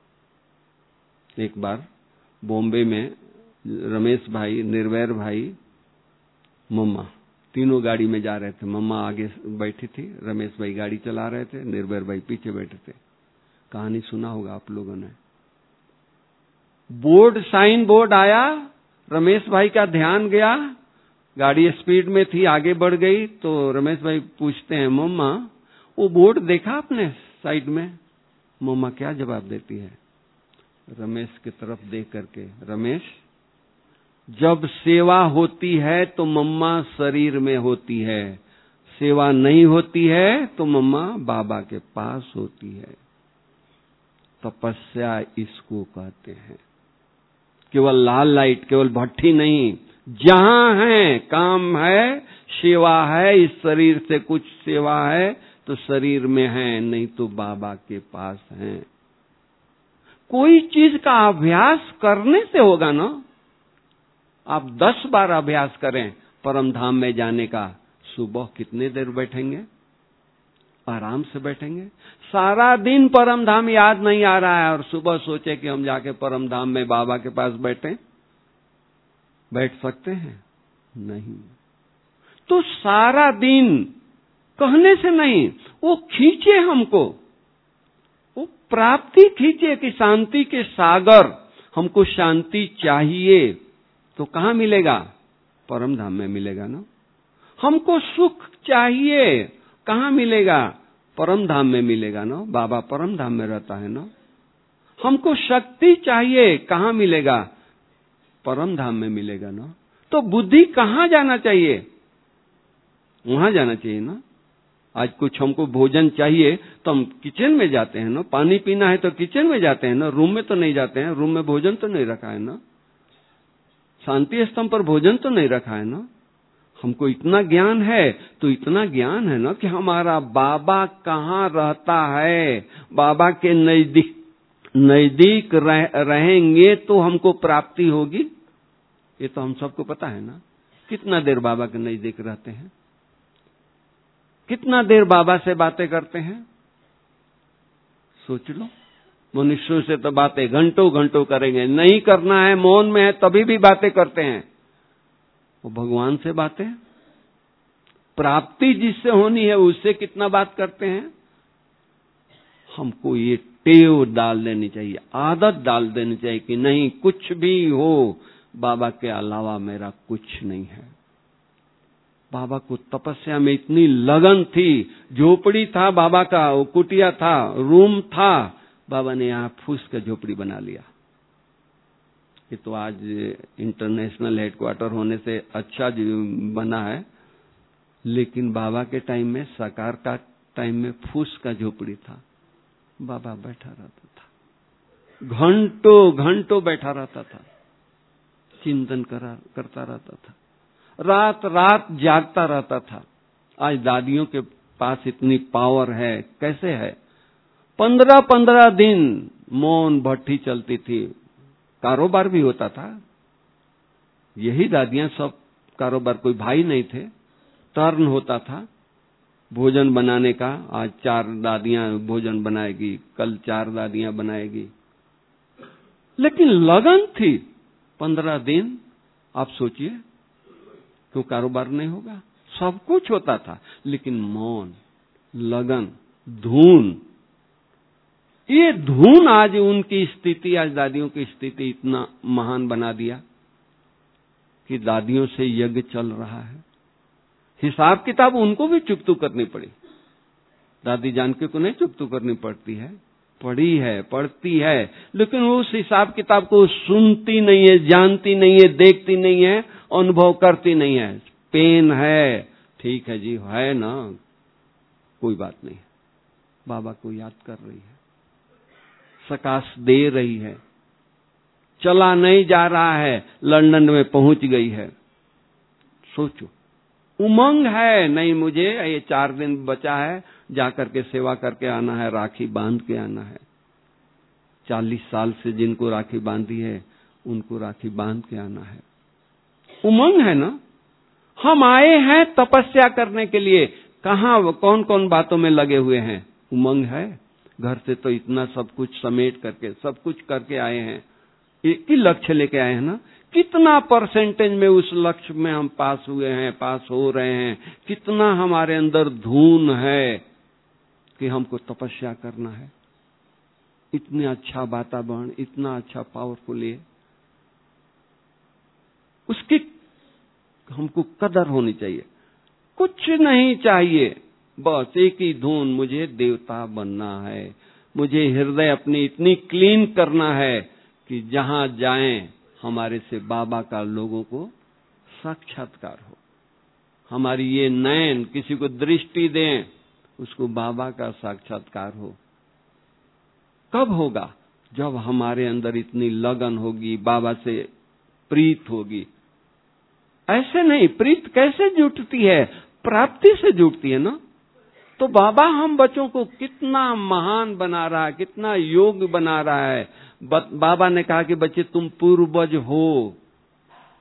एक बार बॉम्बे में रमेश भाई, निर्वैर भाई, मम्मा तीनों गाड़ी में जा रहे थे। मम्मा आगे बैठी थी, रमेश भाई गाड़ी चला रहे थे, निर्वैर भाई पीछे बैठे थे। कहानी सुना होगा आप लोगों ने। बोर्ड, साइन बोर्ड आया, रमेश भाई का ध्यान गया, गाड़ी स्पीड में थी, आगे बढ़ गई, तो रमेश भाई पूछते हैं, मम्मा वो बोर्ड देखा आपने साइड में? मम्मा क्या जवाब देती है रमेश की तरफ देख करके, रमेश जब सेवा होती है तो मम्मा शरीर में होती है, सेवा नहीं होती है तो मम्मा बाबा के पास होती है। तपस्या इसको कहते हैं। केवल लाल लाइट, केवल भट्टी नहीं, जहां है काम है, सेवा है, इस शरीर से कुछ सेवा है तो शरीर में है, नहीं तो बाबा के पास है। कोई चीज का अभ्यास करने से होगा ना। आप दस बार अभ्यास करें परम धाम में जाने का, सुबह कितने देर बैठेंगे? आराम से बैठेंगे। सारा दिन परम धाम याद नहीं आ रहा है और सुबह सोचे कि हम जाके परम धाम में बाबा के पास बैठें, बैठ सकते हैं? नहीं। तो सारा दिन कहने से नहीं, वो खींचे हमको, वो प्राप्ति खींचे कि शांति के सागर, हमको शांति चाहिए तो कहां मिलेगा? परम धाम में मिलेगा ना। हमको सुख चाहिए, कहां मिलेगा? परम धाम में मिलेगा ना। बाबा परम धाम में रहता है ना। हमको शक्ति चाहिए, कहां मिलेगा? परम धाम में मिलेगा ना। तो बुद्धि कहां जाना चाहिए? वहां जाना चाहिए ना। आज कुछ हमको भोजन चाहिए तो हम किचन में जाते हैं ना। पानी पीना है तो किचन में जाते हैं ना, रूम में तो नहीं जाते हैं। रूम में भोजन तो नहीं रखा है ना। शांति स्तंभ पर भोजन तो नहीं रखा है ना। हमको इतना ज्ञान है तो इतना ज्ञान है ना कि हमारा बाबा कहाँ रहता है। बाबा के नजदीक नजदीक रह, रहेंगे तो हमको प्राप्ति होगी। ये तो हम सबको पता है ना। कितना देर बाबा के नजदीक रहते हैं, कितना देर बाबा से बातें करते हैं, सोच लो। मनुष्यों से तो बातें घंटों घंटों करेंगे, नहीं करना है, मौन में है तभी भी बातें करते हैं। वो भगवान से बातें, प्राप्ति जिससे होनी है उससे कितना बात करते हैं। हमको ये टेव डाल देनी चाहिए, आदत डाल देनी चाहिए कि नहीं, कुछ भी हो बाबा के अलावा मेरा कुछ नहीं है। बाबा को तपस्या में इतनी लगन थी। झोपड़ी था बाबा का, वो कुटिया था, रूम था, बाबा ने यहां फूस का झोपड़ी बना लिया। ये तो आज इंटरनेशनल हेडक्वार्टर होने से अच्छा बना है, लेकिन बाबा के टाइम में, साकार का टाइम में फूस का झोपड़ी था। बाबा बैठा रहता था, घंटों घंटों बैठा रहता था, चिंतन करा करता रहता था, रात रात जागता रहता था। आज दादियों के पास इतनी पावर है, कैसे है? पंद्रह पंद्रह दिन मौन भट्टी चलती थी, कारोबार भी होता था। यही दादियां सब कारोबार, कोई भाई नहीं थे, टर्न होता था भोजन बनाने का। आज चार दादियां भोजन बनाएगी, कल चार दादियां बनाएगी, लेकिन लगन थी। पंद्रह दिन आप सोचिए, क्यों कारोबार नहीं होगा? सब कुछ होता था, लेकिन मौन, लगन, धून। ये धून आज उनकी स्थिति, आज दादियों की स्थिति इतना महान बना दिया कि दादियों से यज्ञ चल रहा है। हिसाब किताब उनको भी चुकतू करनी पड़ी। दादी जानकी को नहीं चुकतू करनी पड़ती है, पढ़ी है, पढ़ती है, लेकिन उस हिसाब किताब को सुनती नहीं है, जानती नहीं है, देखती नहीं है, अनुभव करती नहीं है। पेन है, ठीक है जी, है ना, कोई बात नहीं। बाबा को याद कर रही है, सकाश दे रही है, चला नहीं जा रहा है, लंदन में पहुंच गई है। सोचो, उमंग है, नहीं मुझे ये चार दिन बचा है, जाकर के सेवा करके आना है, राखी बांध के आना है। चालीस साल से जिनको राखी बांधी है उनको राखी बांध के आना है। उमंग है ना। हम आए हैं तपस्या करने के लिए, कहां कौन कौन बातों में लगे हुए हैं? उमंग है। घर से तो इतना सब कुछ समेट करके, सब कुछ करके आए हैं, एक ही लक्ष्य लेके आए हैं ना। कितना परसेंटेज में उस लक्ष्य में हम पास हुए हैं, पास हो रहे हैं? कितना हमारे अंदर धून है कि हमको तपस्या करना है। इतना अच्छा वातावरण, इतना अच्छा पावरफुल, ये उसकी हमको कदर होनी चाहिए। कुछ नहीं चाहिए, बस एक ही धुन, मुझे देवता बनना है, मुझे हृदय अपनी इतनी क्लीन करना है कि जहां जाएं हमारे से बाबा का लोगों को साक्षात्कार हो। हमारी ये नयन किसी को दृष्टि दें, उसको बाबा का साक्षात्कार हो। कब होगा? जब हमारे अंदर इतनी लगन होगी, बाबा से प्रीत होगी। ऐसे नहीं, प्रीत कैसे जुटती है? प्राप्ति से जुटती है ना। तो बाबा हम बच्चों को कितना महान बना रहा है, कितना योग्य बना रहा है। बाबा ने कहा कि बच्चे तुम पूर्वज हो।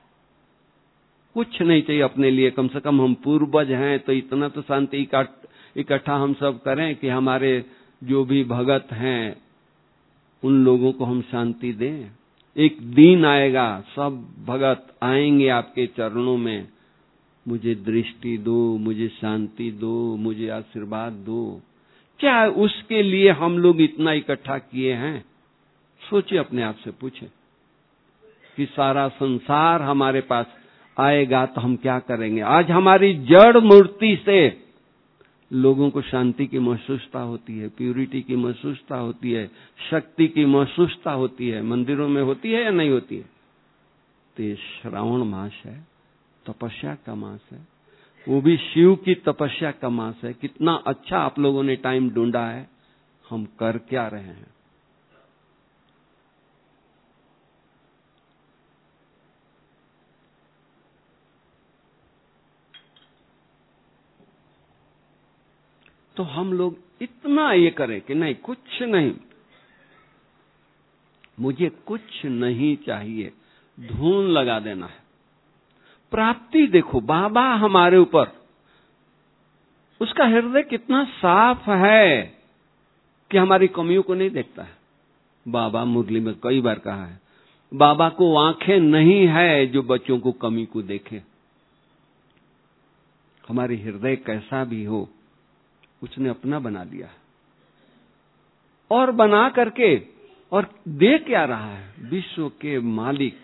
कुछ नहीं चाहिए अपने लिए, कम से कम हम पूर्वज हैं तो इतना तो शांति का इकट्ठा हम सब करें कि हमारे जो भी भगत हैं उन लोगों को हम शांति दें। एक दिन आएगा, सब भगत आएंगे आपके चरणों में, मुझे दृष्टि दो, मुझे शांति दो, मुझे आशीर्वाद दो। क्या उसके लिए हम लोग इतना इकट्ठा किए हैं? सोचिए, अपने आप से पूछे कि सारा संसार हमारे पास आएगा तो हम क्या करेंगे? आज हमारी जड़ मूर्ति से लोगों को शांति की महसूसता होती है, प्यूरिटी की महसूसता होती है, शक्ति की महसूसता होती है। मंदिरों में होती है या नहीं होती है? तो ये श्रावण मास है, तपस्या का मास है, वो भी शिव की तपस्या का मास है। कितना अच्छा आप लोगों ने टाइम ढूंढा है। हम कर क्या रहे हैं? तो हम लोग इतना ये करें कि नहीं, कुछ नहीं, मुझे कुछ नहीं चाहिए, धून लगा देना है। प्राप्ति देखो, बाबा हमारे ऊपर, उसका हृदय कितना साफ है कि हमारी कमियों को नहीं देखता है। बाबा मुरली में कई बार कहा है, बाबा को आंखें नहीं है जो बच्चों को कमी को देखे। हमारी हृदय कैसा भी हो, उसने अपना बना लिया और बना करके और दे क्या रहा है? विश्व के मालिक।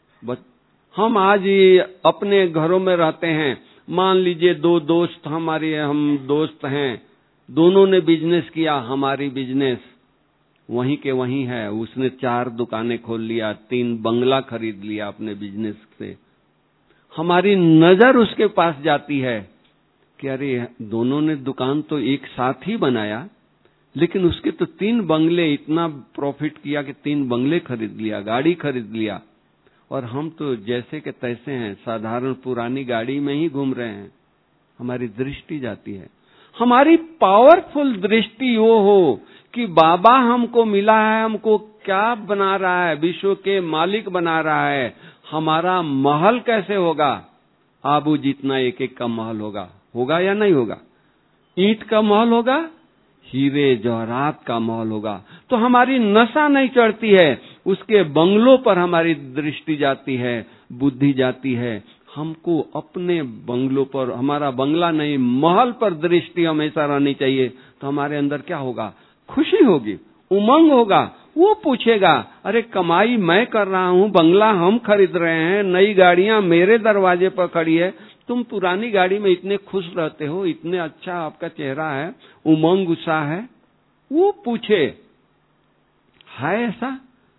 हम आज ये अपने घरों में रहते हैं, मान लीजिए दो दोस्त हमारे, हम दोस्त हैं, दोनों ने बिजनेस किया, हमारी बिजनेस वहीं के वहीं है। उसने चार दुकानें खोल लिया, तीन बंगला खरीद लिया अपने बिजनेस से। हमारी नजर उसके पास जाती है कि अरे दोनों ने दुकान तो एक साथ ही बनाया, लेकिन उसके तो तीन बंगले, इतना प्रॉफिट किया कि तीन बंगले खरीद लिया, गाड़ी खरीद लिया, और हम तो जैसे के तैसे हैं, साधारण पुरानी गाड़ी में ही घूम रहे हैं। हमारी दृष्टि जाती है। हमारी पावरफुल दृष्टि वो हो कि बाबा हमको मिला है, हमको क्या बना रहा है? विश्व के मालिक बना रहा है। हमारा महल कैसे होगा? आबू जितना एक एक का महल होगा। होगा या नहीं होगा? ईंट का महल होगा, हीरे जवाहरात का महल होगा। तो हमारी नशा नहीं चढ़ती है, उसके बंगलों पर हमारी दृष्टि जाती है, बुद्धि जाती है। हमको अपने बंगलों पर, हमारा बंगला नहीं, महल पर दृष्टि हमेशा रहनी चाहिए। तो हमारे अंदर क्या होगा? खुशी होगी, उमंग होगा। वो पूछेगा, अरे कमाई मैं कर रहा हूं, बंगला हम खरीद रहे हैं, नई गाड़ियां मेरे दरवाजे पर खड़ी है, तुम पुरानी गाड़ी में इतने खुश रहते हो, इतने अच्छा आपका चेहरा है, उमंग उत्साह है। वो पूछे, है ऐसा?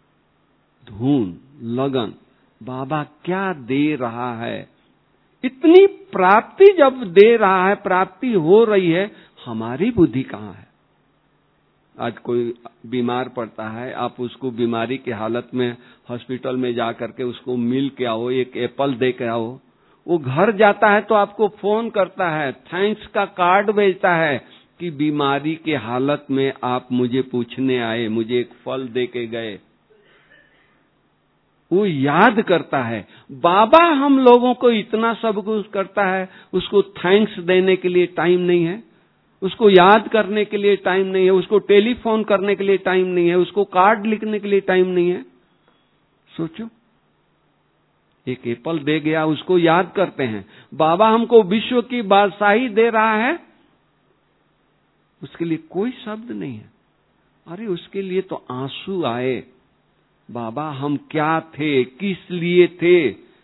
धून, लगन, बाबा क्या दे रहा है? इतनी प्राप्ति जब दे रहा है, प्राप्ति हो रही है, हमारी बुद्धि कहां है? आज कोई बीमार पड़ता है, आप उसको बीमारी की हालत में हॉस्पिटल में जा करके उसको मिल के आओ, एक एप्पल दे के आओ। वो घर जाता है तो आपको फोन करता है, थैंक्स का कार्ड भेजता है कि बीमारी के हालत में आप मुझे पूछने आए, मुझे एक फल दे के गए। वो याद करता है। बाबा हम लोगों को इतना सब कुछ करता है, उसको थैंक्स देने के लिए टाइम नहीं है, उसको याद करने के लिए टाइम नहीं है, उसको टेलीफोन करने के लिए टाइम नहीं है, उसको कार्ड लिखने के लिए टाइम नहीं है। सोचो, एक एप्पल दे गया, उसको याद करते हैं। बाबा हमको विश्व की बादशाही दे रहा है, उसके लिए कोई शब्द नहीं है। अरे उसके लिए तो आंसू आए। बाबा हम क्या थे, किस लिए थे,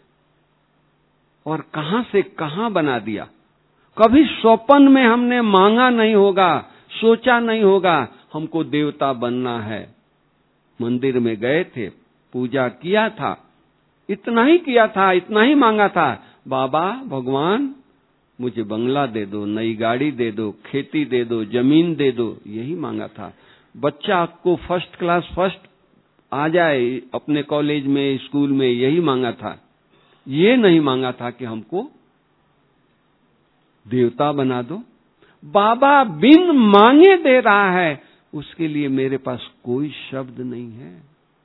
और कहां से कहां बना दिया। कभी स्वप्न में हमने मांगा नहीं होगा, सोचा नहीं होगा हमको देवता बनना है। मंदिर में गए थे, पूजा किया था, इतना ही किया था, इतना ही मांगा था, बाबा भगवान मुझे बंगला दे दो, नई गाड़ी दे दो, खेती दे दो, जमीन दे दो, यही मांगा था। बच्चा को फर्स्ट क्लास फर्स्ट आ जाए अपने कॉलेज में, स्कूल में, यही मांगा था। ये नहीं मांगा था कि हमको देवता बना दो। बाबा बिन मांगे दे रहा है, उसके लिए मेरे पास कोई शब्द नहीं है।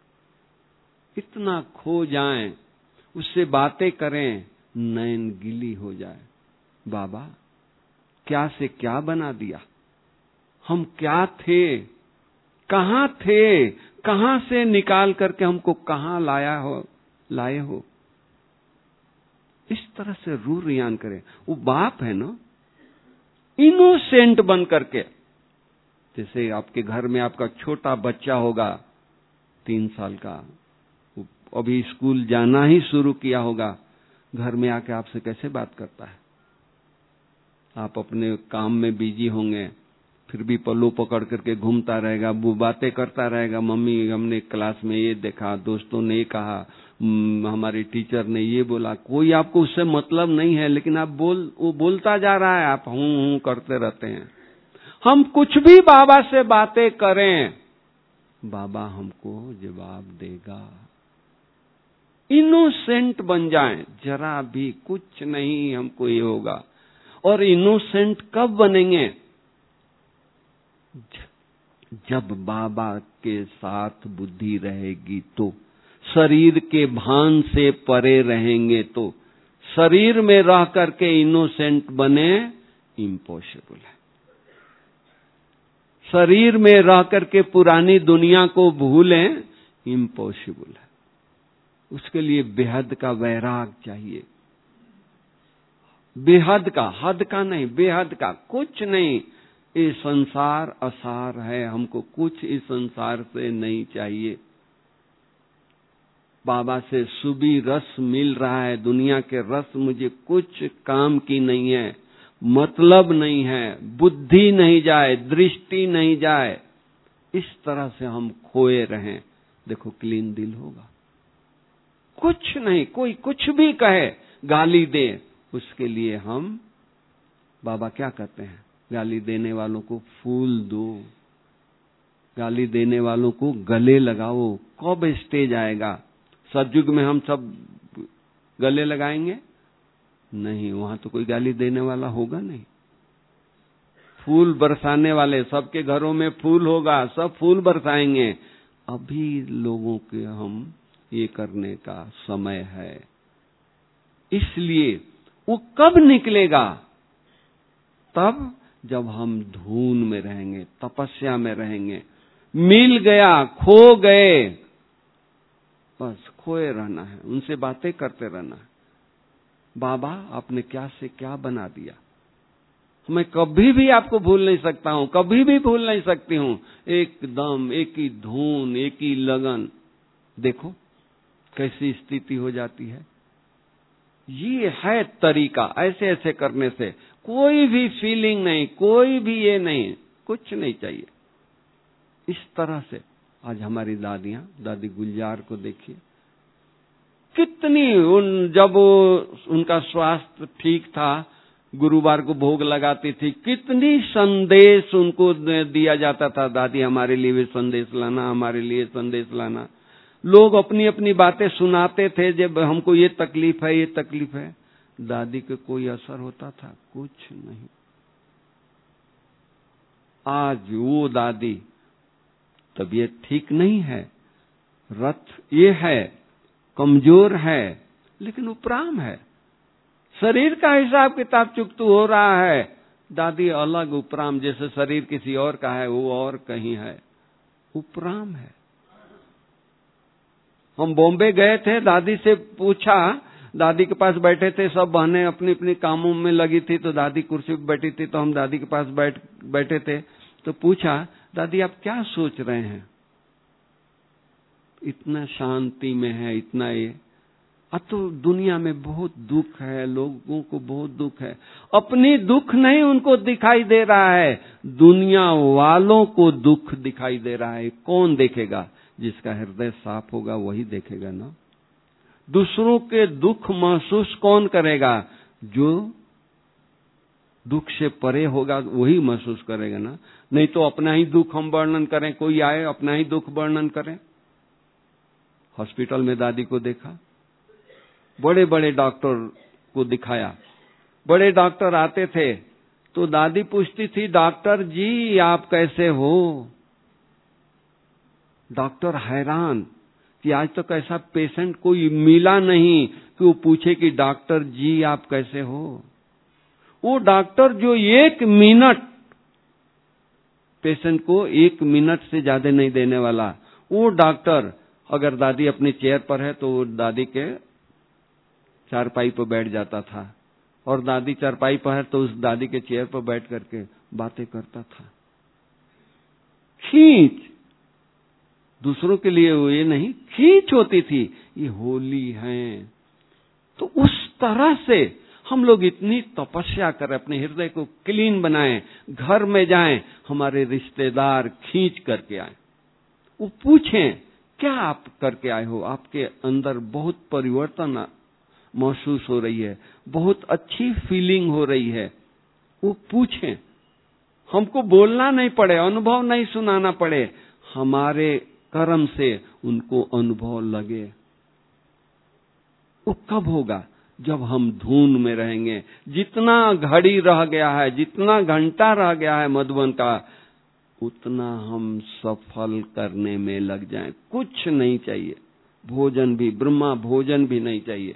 इतना खो जाएं, उससे बातें करें, नैन गिली हो जाए। बाबा क्या से क्या बना दिया। हम क्या थे, कहां थे, कहां से निकाल करके हमको कहां लाया हो लाए हो। इस तरह से रूह रियान करें। वो बाप है ना, इनोसेंट बन करके। जैसे आपके घर में आपका छोटा बच्चा होगा, तीन साल का, अभी स्कूल जाना ही शुरू किया होगा, घर में आके आपसे कैसे बात करता है। आप अपने काम में बिजी होंगे, फिर भी पल्लू पकड़ करके घूमता रहेगा, वो बातें करता रहेगा, मम्मी हमने क्लास में ये देखा, दोस्तों ने ये कहा, हमारे टीचर ने ये बोला। कोई आपको उससे मतलब नहीं है, लेकिन आप बोल वो बोलता जा रहा है, आप हूं हूं करते रहते हैं। हम कुछ भी बाबा से बातें करें, बाबा हमको जवाब देगा। इनोसेंट बन जाएं, जरा भी कुछ नहीं हमको ये होगा। और इनोसेंट कब बनेंगे? जब बाबा के साथ बुद्धि रहेगी तो, शरीर के भान से परे रहेंगे तो। शरीर में रह करके इनोसेंट बने इम्पॉसिबल है। शरीर में रह करके पुरानी दुनिया को भूलें, इम्पॉसिबल है। उसके लिए बेहद का वैराग चाहिए। बेहद का, हद का नहीं, बेहद का। कुछ नहीं, ये संसार असार है, हमको कुछ इस संसार से नहीं चाहिए। बाबा से सुबी रस मिल रहा है, दुनिया के रस मुझे कुछ काम की नहीं है, मतलब नहीं है, बुद्धि नहीं जाए, दृष्टि नहीं जाए। इस तरह से हम खोए रहें, देखो क्लीन दिल होगा। कुछ नहीं, कोई कुछ भी कहे, गाली दे, उसके लिए हम, बाबा क्या कहते हैं, गाली देने वालों को फूल दो, गाली देने वालों को गले लगाओ। कब स्टेज आएगा? सतयुग में हम सब गले लगाएंगे? नहीं, वहां तो कोई गाली देने वाला होगा नहीं। फूल बरसाने वाले, सबके घरों में फूल होगा, सब फूल बरसाएंगे। अभी लोगों के हम ये करने का समय है। इसलिए वो कब निकलेगा? तब जब हम धून में रहेंगे, तपस्या में रहेंगे। मिल गया, खो गए, बस खोए रहना है, उनसे बातें करते रहना है। बाबा आपने क्या से क्या बना दिया, मैं कभी भी आपको भूल नहीं सकता हूं, कभी भी भूल नहीं सकती हूं। एकदम एक ही धून, एक ही लगन। देखो कैसी स्थिति हो जाती है। ये है तरीका, ऐसे ऐसे करने से कोई भी फीलिंग नहीं, कोई भी ये नहीं, कुछ नहीं चाहिए। इस तरह से आज हमारी दादियां, दादी गुलजार को देखिए, कितनी उन जब उनका स्वास्थ्य ठीक था, गुरुवार को भोग लगाती थी, कितनी संदेश उनको दिया जाता था। दादी हमारे लिए भी संदेश लाना, हमारे लिए संदेश लाना। लोग अपनी अपनी बातें सुनाते थे, जब हमको ये तकलीफ है, ये तकलीफ है। दादी के कोई असर होता था? कुछ नहीं। आज वो दादी, तबीयत ठीक नहीं है, रथ ये है, कमजोर है, लेकिन उपराम है। शरीर का हिसाब किताब चुकतू हो रहा है, दादी अलग उपराम, जैसे शरीर किसी और का है, वो और कहीं है, उपराम है। हम बॉम्बे गए थे, दादी से पूछा, दादी के पास बैठे थे, सब बहनें अपनी अपनी कामों में लगी थी, तो दादी कुर्सी पर बैठी थी, तो हम दादी के पास बैठ बैठे थे। तो पूछा, दादी आप क्या सोच रहे हैं, इतना शांति में है, इतना ये। अब तो दुनिया में बहुत दुख है, लोगों को बहुत दुख है। अपनी दुख नहीं उनको दिखाई दे रहा है, दुनिया वालों को दुख दिखाई दे रहा है। कौन देखेगा? जिसका हृदय साफ होगा वही देखेगा ना। दूसरों के दुख महसूस कौन करेगा? जो दुख से परे होगा वही महसूस करेगा ना। नहीं तो अपना ही दुख हम वर्णन करें, कोई आए अपना ही दुख वर्णन करें। हॉस्पिटल में दादी को देखा, बड़े बड़े डॉक्टर को दिखाया, बड़े डॉक्टर आते थे, तो दादी पूछती थी, डॉक्टर जी आप कैसे हो? डॉक्टर हैरान कि आज तक ऐसा पेशेंट कोई मिला नहीं कि वो पूछे कि डॉक्टर जी आप कैसे हो। वो डॉक्टर जो एक मिनट पेशेंट को एक मिनट से ज्यादा नहीं देने वाला, वो डॉक्टर अगर दादी अपनी चेयर पर है तो वो दादी के चारपाई पर बैठ जाता था, और दादी चारपाई पर है तो उस दादी के चेयर पर बैठ करके बातें करता था। खींच दूसरों के लिए वो ये नहीं, खींच होती थी, ये होली है। तो उस तरह से हम लोग इतनी तपस्या करें, अपने हृदय को क्लीन बनाएं, घर में जाएं, हमारे रिश्तेदार खींच करके आए, वो पूछें क्या आप करके आए हो, आपके अंदर बहुत परिवर्तन महसूस हो रही है, बहुत अच्छी फीलिंग हो रही है, वो पूछें। हमको बोलना नहीं पड़े, अनुभव नहीं सुनाना पड़े, हमारे कर्म से उनको अनुभव लगे। वो कब होगा? जब हम धुन में रहेंगे। जितना घड़ी रह गया है, जितना घंटा रह गया है मधुबन का, उतना हम सफल करने में लग जाएं। कुछ नहीं चाहिए, भोजन भी, ब्रह्मा भोजन भी नहीं चाहिए,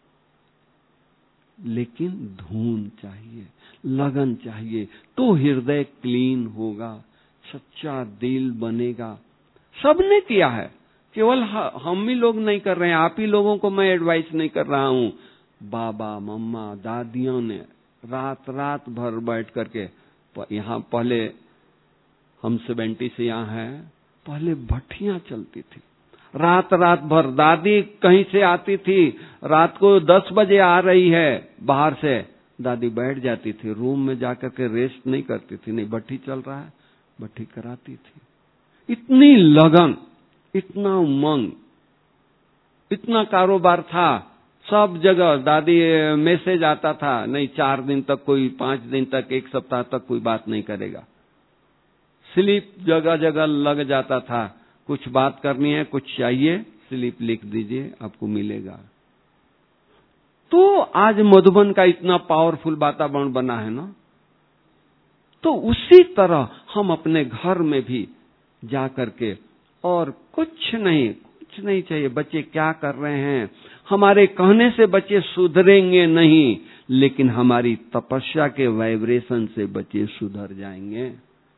लेकिन धुन चाहिए, लगन चाहिए, तो हृदय क्लीन होगा, सच्चा दिल बनेगा। सबने किया है, केवल हम ही लोग नहीं कर रहे हैं। आप ही लोगों को मैं एडवाइस नहीं कर रहा हूं। बाबा, मम्मा, दादियों ने रात रात भर बैठ करके, यहाँ पहले हम सेवेंटी से यहाँ है, पहले भट्टियां चलती थी, रात रात भर। दादी कहीं से आती थी, रात को दस बजे आ रही है बाहर से, दादी बैठ जाती थी रूम में जाकर के, रेस्ट नहीं करती थी, नहीं भट्टी चल रहा है, भट्टी कराती थी। इतनी लगन, इतना उमंग, इतना कारोबार था, सब जगह। दादी मैसेज आता था, नहीं चार दिन तक कोई, पांच दिन तक, एक सप्ताह तक कोई बात नहीं करेगा। स्लिप जगह जगह लग जाता था, कुछ बात करनी है, कुछ चाहिए, स्लिप लिख दीजिए, आपको मिलेगा। तो आज मधुबन का इतना पावरफुल वातावरण बना है ना। तो उसी तरह हम अपने घर में भी जा करके, और कुछ नहीं, कुछ नहीं चाहिए। बच्चे क्या कर रहे हैं, हमारे कहने से बच्चे सुधरेंगे नहीं, लेकिन हमारी तपस्या के वाइब्रेशन से बच्चे सुधर जाएंगे।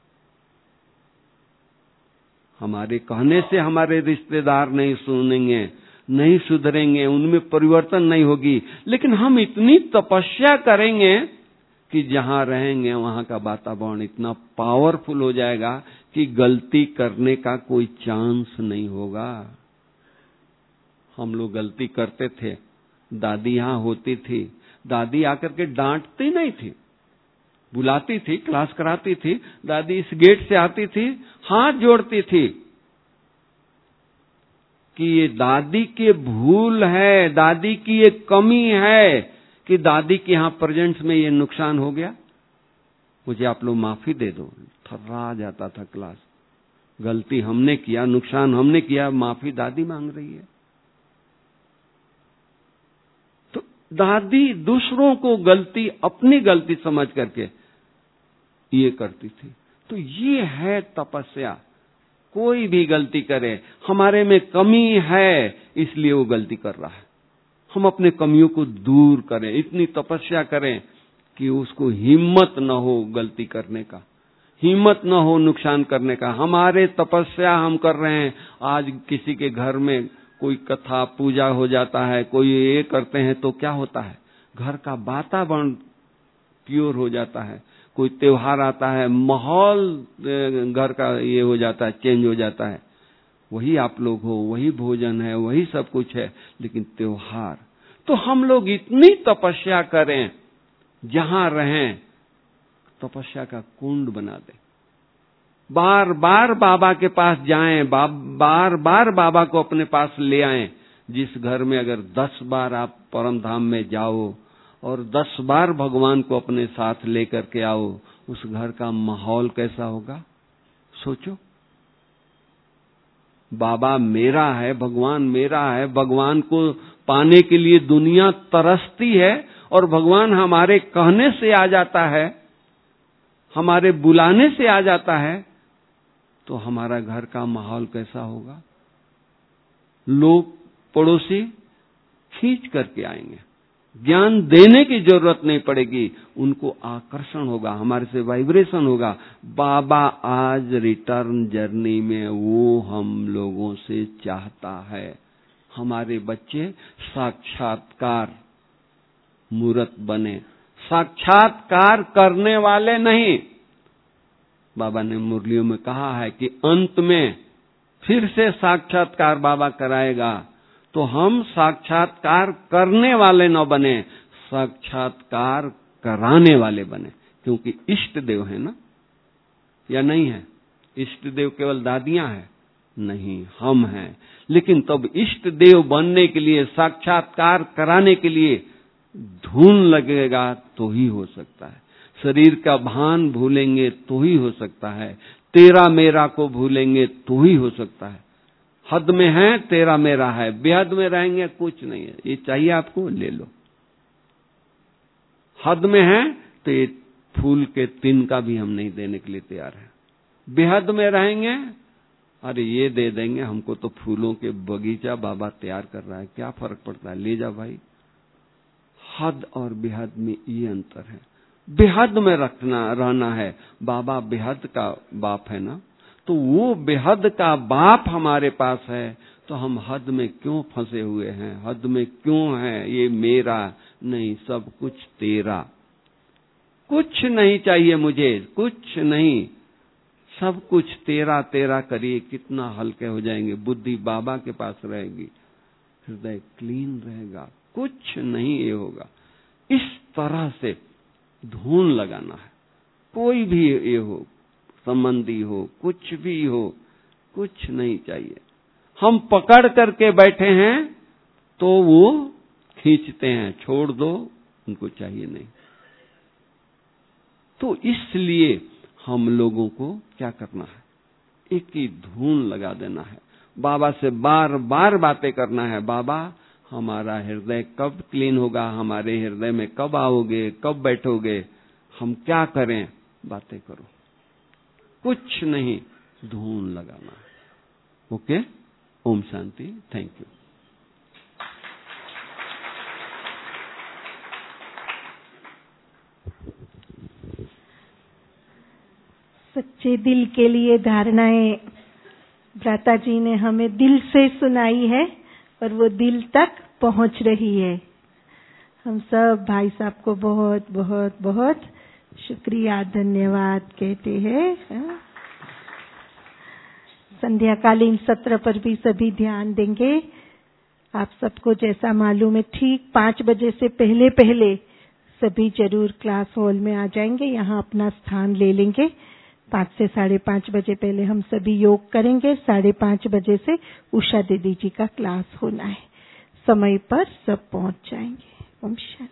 हमारे कहने से हमारे रिश्तेदार नहीं सुनेंगे, नहीं सुधरेंगे, उनमें परिवर्तन नहीं होगी, लेकिन हम इतनी तपस्या करेंगे कि जहां रहेंगे वहां का वातावरण इतना पावरफुल हो जाएगा कि गलती करने का कोई चांस नहीं होगा। हम लोग गलती करते थे, दादी यहां होती थी, दादी आकर के डांटती नहीं थी, बुलाती थी, क्लास कराती थी। दादी इस गेट से आती थी, हाथ जोड़ती थी कि ये दादी की भूल है, दादी की ये कमी है कि दादी के यहां प्रेजेंस में ये नुकसान हो गया, मुझे आप लोग माफी दे दो। थर्रा जाता था क्लास, गलती हमने किया, नुकसान हमने किया, माफी दादी मांग रही है। तो दादी दूसरों को गलती अपनी गलती समझ करके ये करती थी। तो ये है तपस्या। कोई भी गलती करे, हमारे में कमी है इसलिए वो गलती कर रहा है, हम अपने कमियों को दूर करें, इतनी तपस्या करें कि उसको हिम्मत न हो गलती करने का, हिम्मत न हो नुकसान करने का। हमारे तपस्या हम कर रहे हैं। आज किसी के घर में कोई कथा पूजा हो जाता है, कोई ये करते हैं, तो क्या होता है, घर का वातावरण प्योर हो जाता है। कोई त्योहार आता है, माहौल घर का ये हो जाता है, चेंज हो जाता है। वही आप लोग हो, वही भोजन है, वही सब कुछ है, लेकिन त्योहार। तो हम लोग इतनी तपस्या करें, जहां रहें तपस्या का कुंड बना दें, बार बार बाबा के पास जाएं, बार बार बाबा को अपने पास ले आएं। जिस घर में अगर दस बार आप परम धाम में जाओ और दस बार भगवान को अपने साथ लेकर के आओ, उस घर का माहौल कैसा होगा सोचो। बाबा मेरा है, भगवान मेरा है, भगवान को पाने के लिए दुनिया तरसती है, और भगवान हमारे कहने से आ जाता है, हमारे बुलाने से आ जाता है, तो हमारा घर का माहौल कैसा होगा। लोग पड़ोसी खींच करके आएंगे, ज्ञान देने की जरूरत नहीं पड़ेगी, उनको आकर्षण होगा, हमारे से वाइब्रेशन होगा। बाबा आज रिटर्न जर्नी में वो हम लोगों से चाहता है, हमारे बच्चे साक्षात्कार मूर्त बने, साक्षात्कार करने वाले नहीं। बाबा ने मुरलियों में कहा है कि अंत में फिर से साक्षात्कार बाबा कराएगा, तो हम साक्षात्कार करने वाले न बने, साक्षात्कार कराने वाले बने। क्योंकि इष्ट देव है ना, या नहीं है? इष्ट देव केवल दादियां हैं? नहीं, हम हैं। लेकिन तब इष्ट देव बनने के लिए, साक्षात्कार कराने के लिए धुन लगेगा तो ही हो सकता है। शरीर का भान भूलेंगे तो ही हो सकता है, तेरा मेरा को भूलेंगे तो ही हो सकता है। हद में है तेरा मेरा है, बेहद में रहेंगे कुछ नहीं है। ये चाहिए आपको, ले लो। हद में है तो ये फूल के तिनका भी हम नहीं देने के लिए तैयार है। बेहद में रहेंगे, अरे ये दे देंगे, हमको तो फूलों के बगीचा बाबा तैयार कर रहा है, क्या फर्क पड़ता है, ले जा भाई। हद और बेहद में ये अंतर है। बेहद में रखना रहना है। बाबा बेहद का बाप है ना, तो वो बेहद का बाप हमारे पास है, तो हम हद में क्यों फंसे हुए हैं? हद में क्यों है ये मेरा नहीं, सब कुछ तेरा। कुछ नहीं चाहिए मुझे, कुछ नहीं, सब कुछ तेरा तेरा करिए, कितना हल्के हो जाएंगे। बुद्धि बाबा के पास रहेगी, हृदय क्लीन रहेगा, कुछ नहीं ये होगा। इस तरह से धून लगाना है। कोई भी ये हो, संबंधी हो, कुछ भी हो, कुछ नहीं चाहिए। हम पकड़ करके बैठे हैं तो वो खींचते हैं, छोड़ दो, उनको चाहिए नहीं। तो इसलिए हम लोगों को क्या करना है? एक ही धून लगा देना है, बाबा से बार बार बातें करना है। बाबा हमारा हृदय कब क्लीन होगा, हमारे हृदय में कब आओगे, कब बैठोगे, हम क्या करें? बातें करो, कुछ नहीं, धून लगाना है। ओके, ओम शांति, थैंक यू। सच्चे दिल के लिए धारणाएं भ्राता जी ने हमें दिल से सुनाई है और वो दिल तक पहुंच रही है। हम सब भाई साहब को बहुत बहुत बहुत शुक्रिया, धन्यवाद कहते हैं। संध्याकालीन सत्र पर भी सभी ध्यान देंगे। आप सबको जैसा मालूम है, ठीक पांच बजे से पहले पहले सभी जरूर क्लास हॉल में आ जाएंगे, यहाँ अपना स्थान ले लेंगे। पांच से साढ़े पांच बजे पहले हम सभी योग करेंगे। साढ़े पांच बजे से उषा दीदी जी का क्लास होना है। समय पर सब पहुंच जाएंगे। ओम शांति।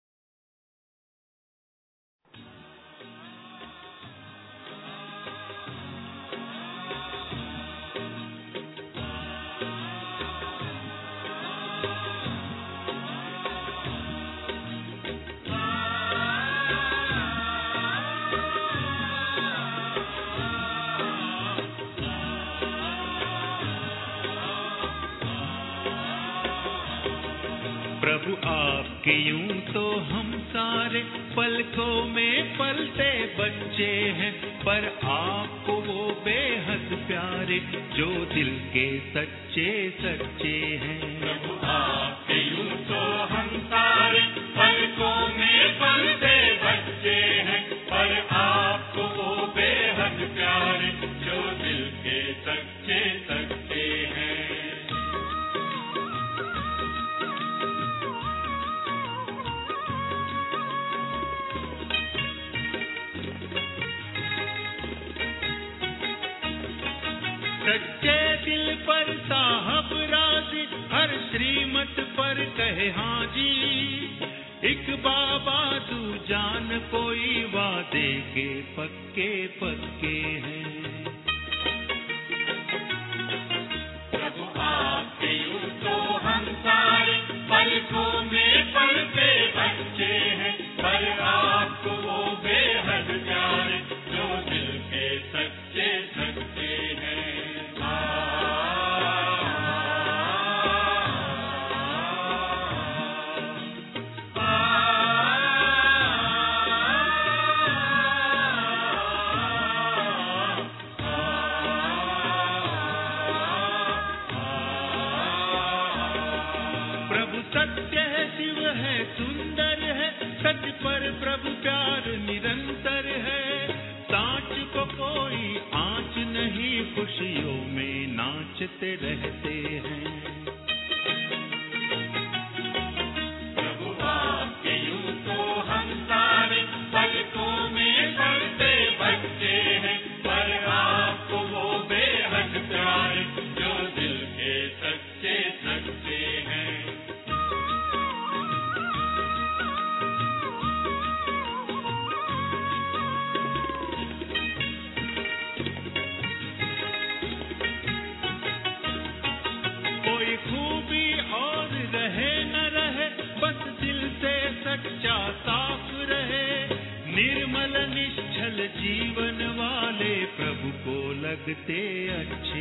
प्रभु आपके यूं तो हम सारे पलकों में पलते बच्चे हैं, पर आपको वो बेहद प्यारे जो दिल के सच्चे सच्चे हैं। प्रभु आपके यूं तो हम सारे पलकों में पलते बच्चे हैं, पर आपको वो बेहद प्यारे जो दिल के सच्चे सच्चे हैं। सच्चे दिल पर साहब राजी, हर श्रीमत पर कहे हाँ जी। एक बाबा तू जान कोई वादे के पक्के पक्के हैं। प्रभु आपके यूं तो हम सारे पलकों में पलते बच्चे हैं, पर आपको वो बेहद प्यारे जो दिल के सच्चे सच्चे हैं। आ, आ, आ, सुंदर है, सच पर प्रभु प्यार निरंतर है। सांच को कोई आँच नहीं, खुशियों में नाचते रहते हैं। प्रभु आपके यूं तो हम सारे पलकों में पलते बच्चे हैं, पर आपको वो बेहद प्यारे जो दिल के सच्चे सच्चे हैं। कोई खूबी और रहे न रहे, बस दिल से सच्चा साफ रहे। निर्मल निश्चल जीवन वाले प्रभु को लगते अच्छे